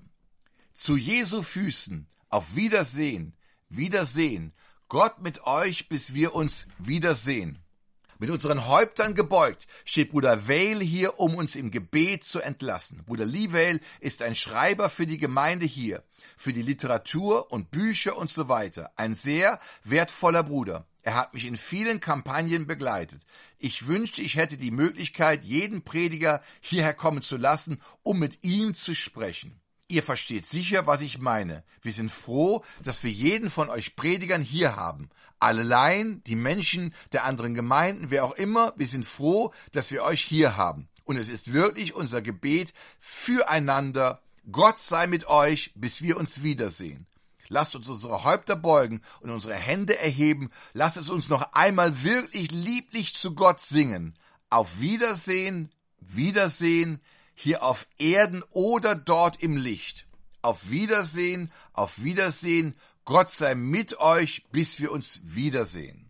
Zu Jesu Füßen, auf Wiedersehen, Wiedersehen, Gott mit euch, bis wir uns wiedersehen. Mit unseren Häuptern gebeugt steht Bruder Vail hier, um uns im Gebet zu entlassen. Bruder Lee Vail ist ein Schreiber für die Gemeinde hier, für die Literatur und Bücher und so weiter. Ein sehr wertvoller Bruder. Er hat mich in vielen Kampagnen begleitet. Ich wünschte, ich hätte die Möglichkeit, jeden Prediger hierher kommen zu lassen, um mit ihm zu sprechen. Ihr versteht sicher, was ich meine. Wir sind froh, dass wir jeden von euch Predigern hier haben. Alle Laien, die Menschen der anderen Gemeinden, wer auch immer, wir sind froh, dass wir euch hier haben. Und es ist wirklich unser Gebet füreinander. Gott sei mit euch, bis wir uns wiedersehen. Lasst uns unsere Häupter beugen und unsere Hände erheben. Lasst es uns noch einmal wirklich lieblich zu Gott singen. Auf Wiedersehen, Wiedersehen, hier auf Erden oder dort im Licht. Auf Wiedersehen, Gott sei mit euch, bis wir uns wiedersehen.